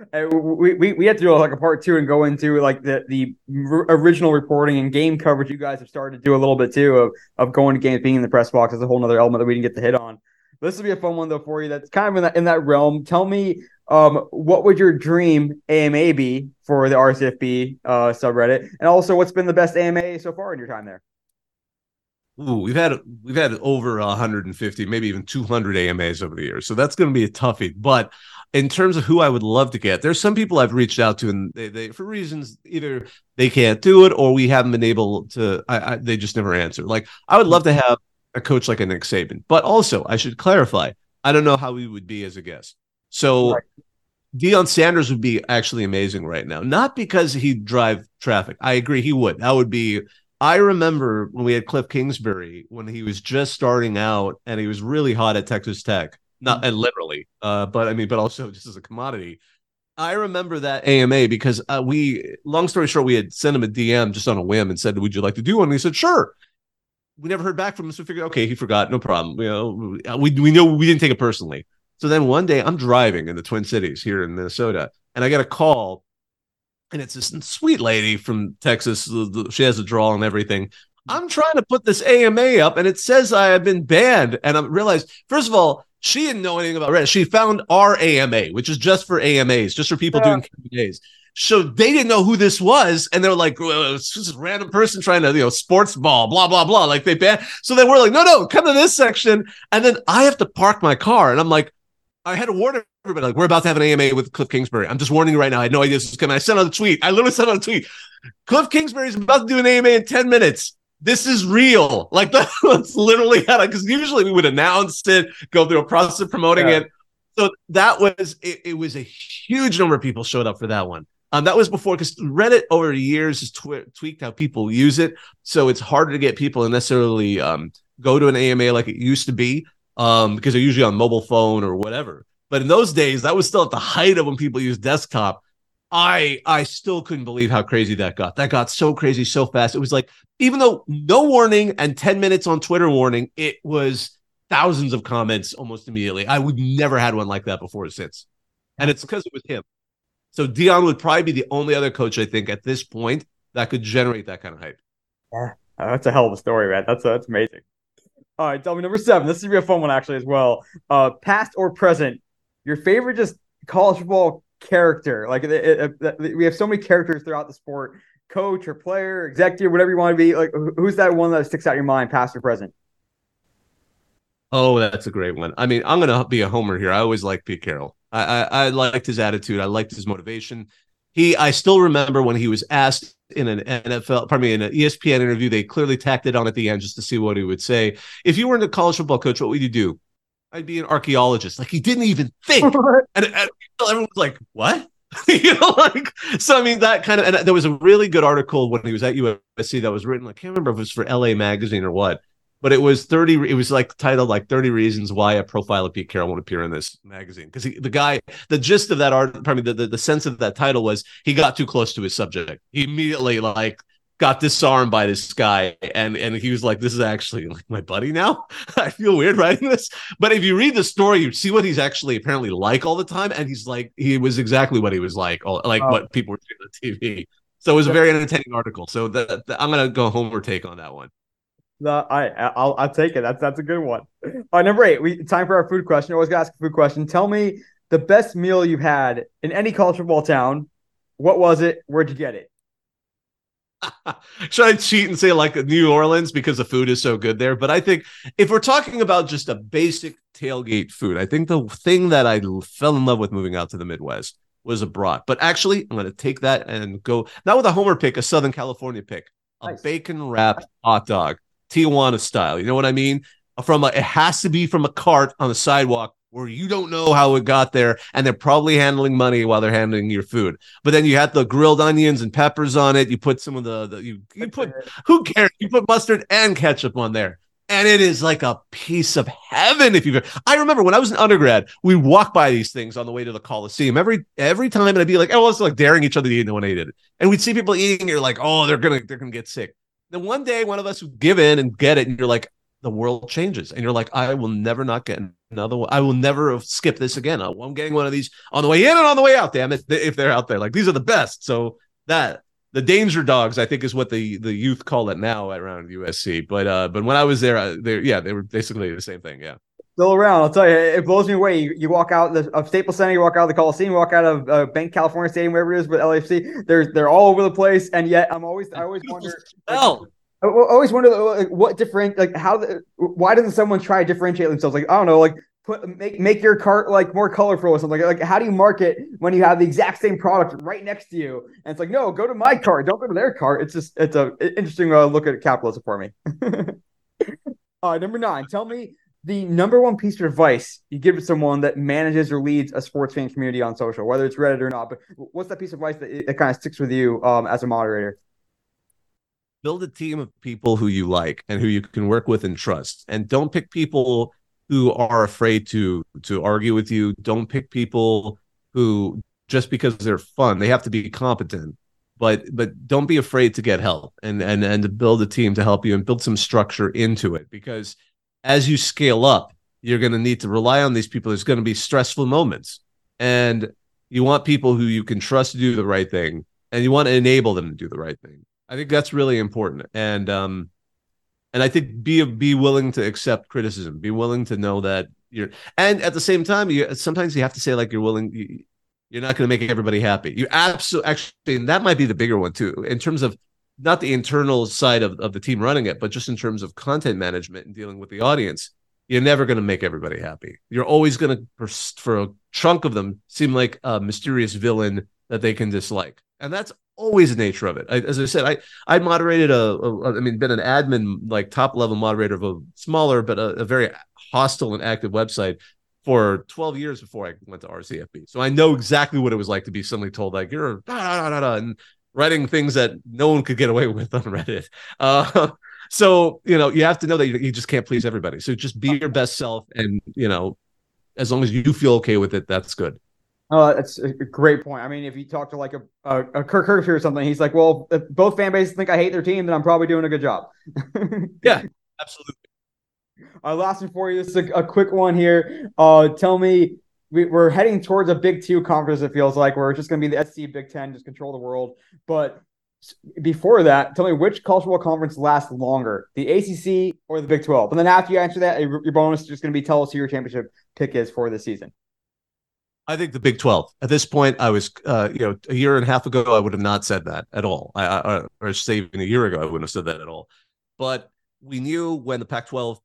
We had to do a part 2 and go into the original reporting and game coverage you guys have started to do a little bit too of going to games, being in the press box is a whole other element that we didn't get to hit on. This will be a fun one though for you. That's kind of in that realm. Tell me, what would your dream AMA be for the RCFB subreddit, and also what's been the best AMA so far in your time there? Ooh, we've had over 150, maybe even 200 AMAs over the years, so that's going to be a toughie. But in terms of who I would love to get, there's some people I've reached out to, and they for reasons either they can't do it or we haven't been able to. They just never answer. I would love to have a coach like a Nick Saban, but also I should clarify, I don't know how he would be as a guest. So right. Deion Sanders would be actually amazing right now, not because he'd drive traffic. I agree he would. That would be. I remember when we had Cliff Kingsbury when he was just starting out and he was really hot at Texas Tech, not and literally, but also just as a commodity. I remember that AMA because long story short, we had sent him a DM just on a whim and said, "Would you like to do one?" And he said, "Sure." We never heard back from him, so we figured, okay, he forgot, no problem. We know we didn't take it personally. So then one day I'm driving in the Twin Cities here in Minnesota, and I get a call, and it's this sweet lady from Texas. She has a drawl and everything. I'm trying to put this AMA up, and it says I have been banned. And I realized, first of all, she didn't know anything about Reddit. She found our AMA, which is just for AMAs, just for people doing Q&As. So they didn't know who this was, and they were like, well, it's just a random person trying to, sports ball, blah, blah, blah. They banned. So then we're like, no, come to this section. And then I have to park my car, and I'm like, I had to warn everybody, we're about to have an AMA with Cliff Kingsbury. I'm just warning you right now. I had no idea this was coming. I sent out a tweet. I literally sent out a tweet. Cliff Kingsbury is about to do an AMA in 10 minutes. This is real. That's literally how, because usually we would announce it, go through a process of promoting it. So that was it. It was a huge number of people showed up for that one. That was before, because Reddit over the years has tweaked how people use it, so it's harder to get people to necessarily go to an AMA like it used to be, because they're usually on mobile phone or whatever. But in those days, that was still at the height of when people used desktop. I still couldn't believe how crazy that got. That got so crazy so fast. It was like, even though no warning and 10 minutes on Twitter warning, it was thousands of comments almost immediately. I would never had one like that before or since. And it's because it was him. So Deion would probably be the only other coach, I think, at this point that could generate that kind of hype. Yeah, that's a hell of a story, man. That's amazing. All right, tell me number 7. This is be a fun one actually as well. Past or present, your favorite just college football character. Like we have so many characters throughout the sport, coach or player, executive, whatever you want to be. Like, who's that one that sticks out in your mind, past or present? Oh, that's a great one. I mean, I'm going to be a homer here. I always liked Pete Carroll. I liked his attitude. I liked his motivation. I still remember when he was asked in an NFL, pardon me, in an ESPN interview, they clearly tacked it on at the end just to see what he would say. If you weren't a college football coach, what would you do? I'd be an archaeologist. Like, he didn't even think. and everyone was like, what? So I mean, that kind of, and there was a really good article when he was at USC that was written, I can't remember if it was for LA Magazine or what, but it was like titled like 30 reasons why a profile of Pete Carroll won't appear in this magazine. Because the gist of that art, pardon me, the sense of that title was he got too close to his subject. He immediately got disarmed by this guy, and he was like, this is actually like my buddy now. I feel weird writing this. But if you read the story, you see what he's actually apparently like all the time. And he was exactly what he was like, what people were saying on TV. So it was a very entertaining article. So I'm going to go homer take on that one. No, I'll take it. That's a good one. All right, number 8. Time for our food question. I always ask a food question. Tell me the best meal you've had in any college football town. What was it? Where'd you get it? Should I cheat and say like New Orleans because the food is so good there? But I think if we're talking about just a basic tailgate food, I think the thing that I fell in love with moving out to the Midwest was a brat. But actually, I'm going to take that and go, not with a homer pick, a Southern California pick, a nice bacon wrapped hot dog, Tijuana style. You know what I mean? It has to be from a cart on the sidewalk where you don't know how it got there, and they're probably handling money while they're handling your food. But then you have the grilled onions and peppers on it. You put some of you put, who cares? You put mustard and ketchup on there. And it is like a piece of heaven. I remember when I was an undergrad, we walked by these things on the way to the Coliseum every time, and I'd be like, oh, it's like daring each other to eat, no one ate it. And we'd see people eating, and you're like, oh, they're gonna get sick. Then one day, one of us would give in and get it, and you're like, the world changes, and you're like, I will never not get another one. I will never skip this again. I'm getting one of these on the way in and on the way out. Damn it, if they're out there, like, these are the best. So that the danger dogs, I think, is what the youth call it now around USC. But when I was there, they were basically the same thing. Yeah, still around. I'll tell you, it blows me away. You walk out of Staples Center, you walk out of the Coliseum, you walk out of Bank California Stadium, wherever it is with LAFC. They're all over the place, and yet I always wonder. I always wonder, like, what different, like, why doesn't someone try to differentiate themselves? Like, I don't know, like, make your cart like more colorful or something. Like, how do you market when you have the exact same product right next to you? And it's like, no, go to my cart, don't go to their cart. It's a interesting look at capitalism for me. Number 9. Tell me the number one piece of advice you give to someone that manages or leads a sports fan community on social, whether it's Reddit or not. But what's that piece of advice that kind of sticks with you as a moderator? Build a team of people who you like and who you can work with and trust. And don't pick people who are afraid to argue with you. Don't pick people who, just because they're fun, they have to be competent. But don't be afraid to get help and to build a team to help you and build some structure into it. Because as you scale up, you're going to need to rely on these people. There's going to be stressful moments. And you want people who you can trust to do the right thing. And you want to enable them to do the right thing. I think that's really important, and I think be willing to accept criticism, be willing to know that and at the same time, sometimes you have to say, like, you're willing. You're not going to make everybody happy. You absolutely, actually, and that might be the bigger one too, in terms of not the internal side of the team running it, but just in terms of content management and dealing with the audience. You're never going to make everybody happy. You're always going to, for a chunk of them, seem like a mysterious villain that they can dislike, and that's always the nature of it. As I said, I moderated been an admin, like, top level moderator of a smaller but a very hostile and active website for 12 years before I went to RCFB. So I know exactly what it was like to be suddenly told, like, you're and writing things that no one could get away with on Reddit. So, you have to know that you just can't please everybody. So just be your best self. And, as long as you feel okay with it, that's good. Oh, that's a great point. I mean, if you talk to like a Kirk Herbstreit or something, he's like, well, if both fan bases think I hate their team, then I'm probably doing a good job. Yeah, absolutely. Last one for you. This is a quick one here. Tell me, we're heading towards a Big Two conference, it feels like, where it's just going to be the SEC, Big Ten, just control the world. But before that, tell me which college football conference lasts longer, the ACC or the Big 12? And then after you answer that, your bonus is just going to be tell us who your championship pick is for the season. I think the Big 12. At this point, I was, a year and a half ago, I would have not said that at all. Or say even a year ago, I wouldn't have said that at all. But we knew when the Pac-12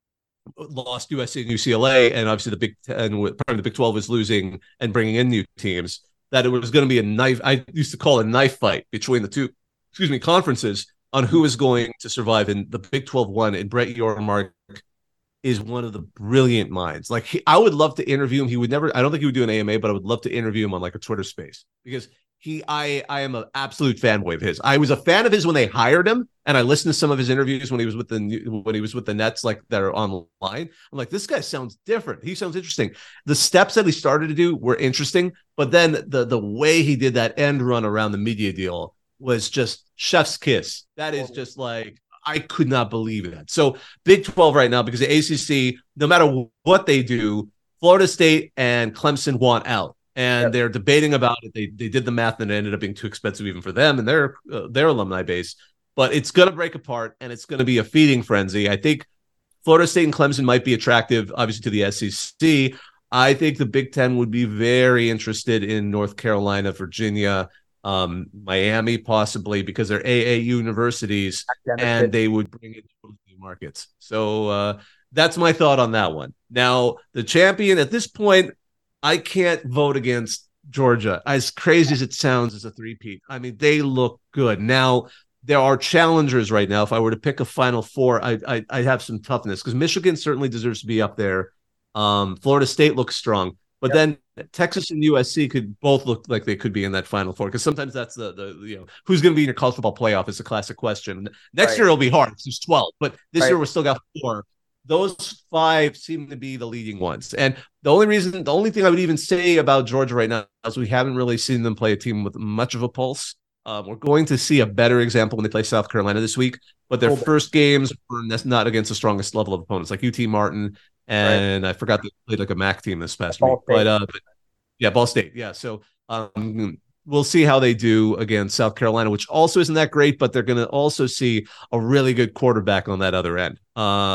lost USC and UCLA, and obviously the Big 10, the Big 12 was losing and bringing in new teams, that it was going to be a knife. I used to call it a knife fight between the two, conferences on who is going to survive. And the Big 12 won, and Brett Yormark is one of the brilliant minds. Like I would love to interview him. He would never, I don't think he would do an AMA, but I would love to interview him on like a Twitter space because I am an absolute fanboy of his. I was a fan of his when they hired him, and I listened to some of his interviews when he was with the Nets, like that are online. I'm like, this guy sounds different. He sounds interesting. The steps that he started to do were interesting, but then the way he did that end run around the media deal was just chef's kiss. That is just like, I could not believe that. So Big 12 right now, because the ACC, no matter what they do, Florida State and Clemson want out. And they're debating about it. They did the math, and it ended up being too expensive even for them and their alumni base. But it's going to break apart, and it's going to be a feeding frenzy. I think Florida State and Clemson might be attractive, obviously, to the SEC. I think the Big Ten would be very interested in North Carolina, Virginia, Miami, possibly, because they're AA universities, and they would bring in new markets. So that's my thought on that one. Now, the champion at this point, I can't vote against Georgia, as crazy as it sounds as a three-peat. I mean, they look good. Now, there are challengers right now. If I were to pick a Final Four, I'd have some toughness because Michigan certainly deserves to be up there. Florida State looks strong. But then Texas and USC could both look like they could be in that Final Four because sometimes that's the who's going to be in your college football playoff is a classic question. Next year it'll be hard. There's 12, but this year we still got 4. Those 5 seem to be the leading ones. And the only thing I would even say about Georgia right now is we haven't really seen them play a team with much of a pulse. We're going to see a better example when they play South Carolina this week, but their first games were not against the strongest level of opponents like UT Martin. And I forgot they played like a MAC team this past week, but Ball State. Yeah. So we'll see how they do against South Carolina, which also isn't that great, but they're going to also see a really good quarterback on that other end.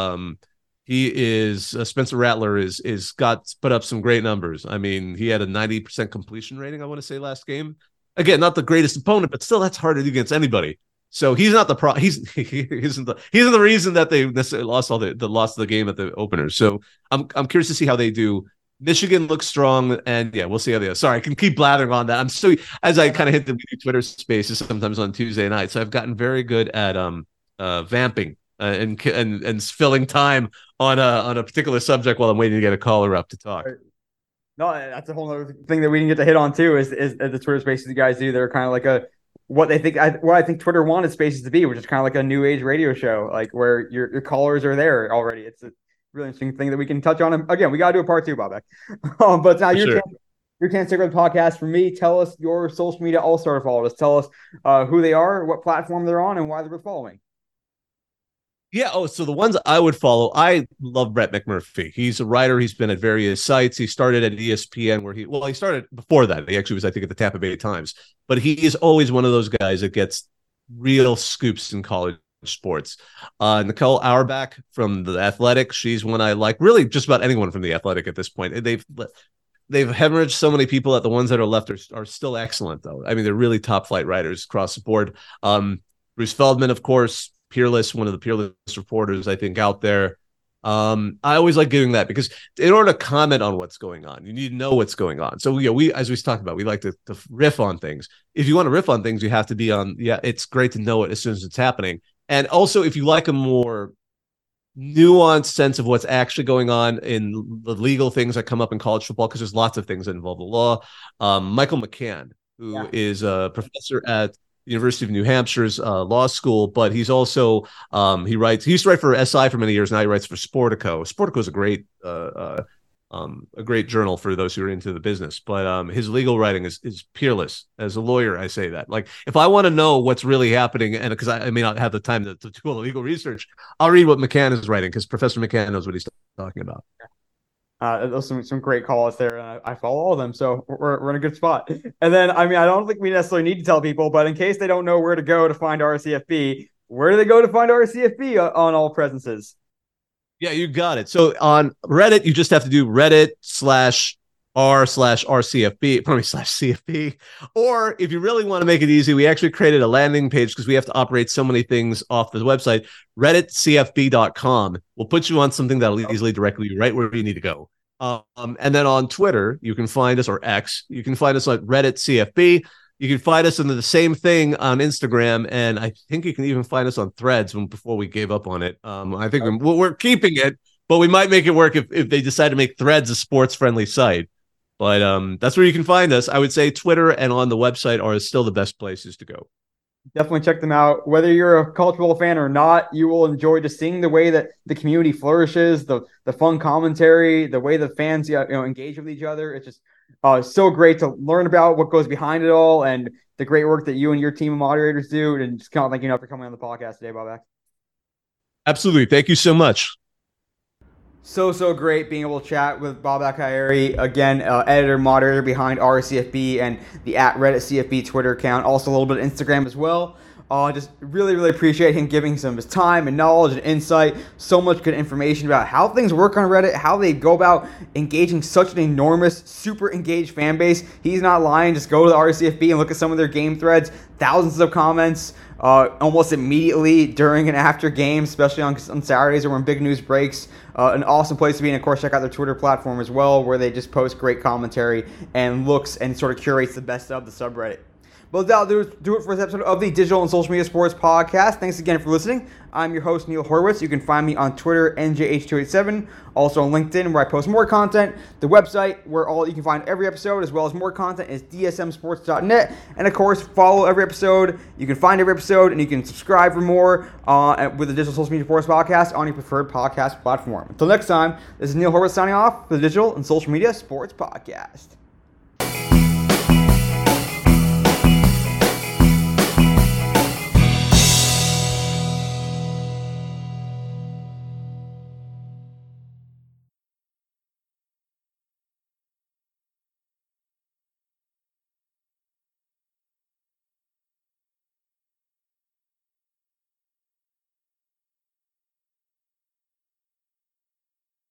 He is Spencer Rattler is put up some great numbers. I mean, he had a 90% completion rating, I want to say, last game. Again, not the greatest opponent, but still that's hard to do against anybody. So he's not the he isn't the reason that they necessarily lost lost the game at the opener. So I'm curious to see how they do. Michigan looks strong, and we'll see how they are. Sorry, I can keep blathering on that. I'm so as I kind of hit the Twitter spaces sometimes on Tuesday night, so I've gotten very good at vamping and filling time on a particular subject while I'm waiting to get a caller up to talk. No, that's a whole other thing that we didn't get to hit on too. Is the Twitter spaces you guys do? They're kind of like what I think Twitter wanted spaces to be, which is kind of like a new age radio show, like where your callers are there already. It's a really interesting thing that we can touch on. And again, we got to do a part 2, Bobak. But now your chance to take over the podcast. For me, tell us your social media all-star followers. Tell us who they are, what platform they're on, and why they're following. Yeah. Oh, so the ones I would follow, I love Brett McMurphy. He's a writer. He's been at various sites. He started at ESPN where he started before that. He actually was, I think, at the Tampa Bay Times. But he is always one of those guys that gets real scoops in college sports. Nicole Auerbach from The Athletic. She's one I like. Really, just about anyone from The Athletic at this point. They've hemorrhaged so many people that the ones that are left are still excellent, though. I mean, they're really top flight writers across the board. Bruce Feldman, of course. Peerless, one of the Peerless reporters, I think, out there. I always like doing that because in order to comment on what's going on, you need to know what's going on. So we as we talked about, we like to riff on things. If you want to riff on things, you have to be on. Yeah, it's great to know it as soon as it's happening. And also, if you like a more nuanced sense of what's actually going on in the legal things that come up in college football, because there's lots of things that involve the law. Michael McCann, who is a professor at the University of New Hampshire's law school, but he's also he used to write for SI for many years. Now he writes for Sportico. Sportico is a great journal for those who are into the business, but his legal writing is peerless. As a lawyer, I say that. Like, if I want to know what's really happening, and because I may not have the time to do all the legal research, I'll read what McCann is writing, because Professor McCann knows what he's talking about. Those are some great calls there, and I follow all of them, so we're in a good spot. And then, I mean, I don't think we necessarily need to tell people, but in case they don't know where to go to find RCFB, where do they go to find RCFB on all presences? Yeah, you got it. So on Reddit, you just have to do Reddit/r/RCFB, probably /CFB. Or if you really want to make it easy, we actually created a landing page, because we have to operate so many things off the website. RedditCFB.com will put you on something that'll easily direct you right where you need to go. And then on Twitter, you can find us, or X, you can find us on RedditCFB. You can find us under the same thing on Instagram, and I think you can even find us on Threads before we gave up on it. I think we're keeping it, but we might make it work if they decide to make Threads a sports-friendly site. But that's where you can find us. I would say Twitter and on the website are still the best places to go. Definitely check them out. Whether you're a college football fan or not, you will enjoy just seeing the way that the community flourishes, the fun commentary, the way the fans engage with each other. It's just so great to learn about what goes behind it all, and the great work that you and your team of moderators do. And just kind of thank you for coming on the podcast today, Bobak. Absolutely. Thank you so much. So great being able to chat with Bobak Ha'Eri, again, editor, moderator behind RCFB and the @RedditCFB Twitter account, also a little bit of Instagram as well. Just really, really appreciate him giving some of his time and knowledge and insight, so much good information about how things work on Reddit, how they go about engaging such an enormous, super engaged fan base. He's not lying. Just go to the RCFB and look at some of their game threads, thousands of comments almost immediately during and after games, especially on Saturdays or when big news breaks. An awesome place to be, and of course check out their Twitter platform as well, where they just post great commentary and looks and sort of curates the best of the subreddit. But that'll do it for this episode of the Digital and Social Media Sports Podcast. Thanks again for listening. I'm your host, Neil Horowitz. You can find me on Twitter, NJH287, also on LinkedIn, where I post more content. The website, where you can find every episode, as well as more content, is dsmsports.net. And of course, follow every episode. You can find every episode, and you can subscribe for more with the Digital Social Media Sports Podcast on your preferred podcast platform. Until next time, this is Neil Horowitz signing off for the Digital and Social Media Sports Podcast.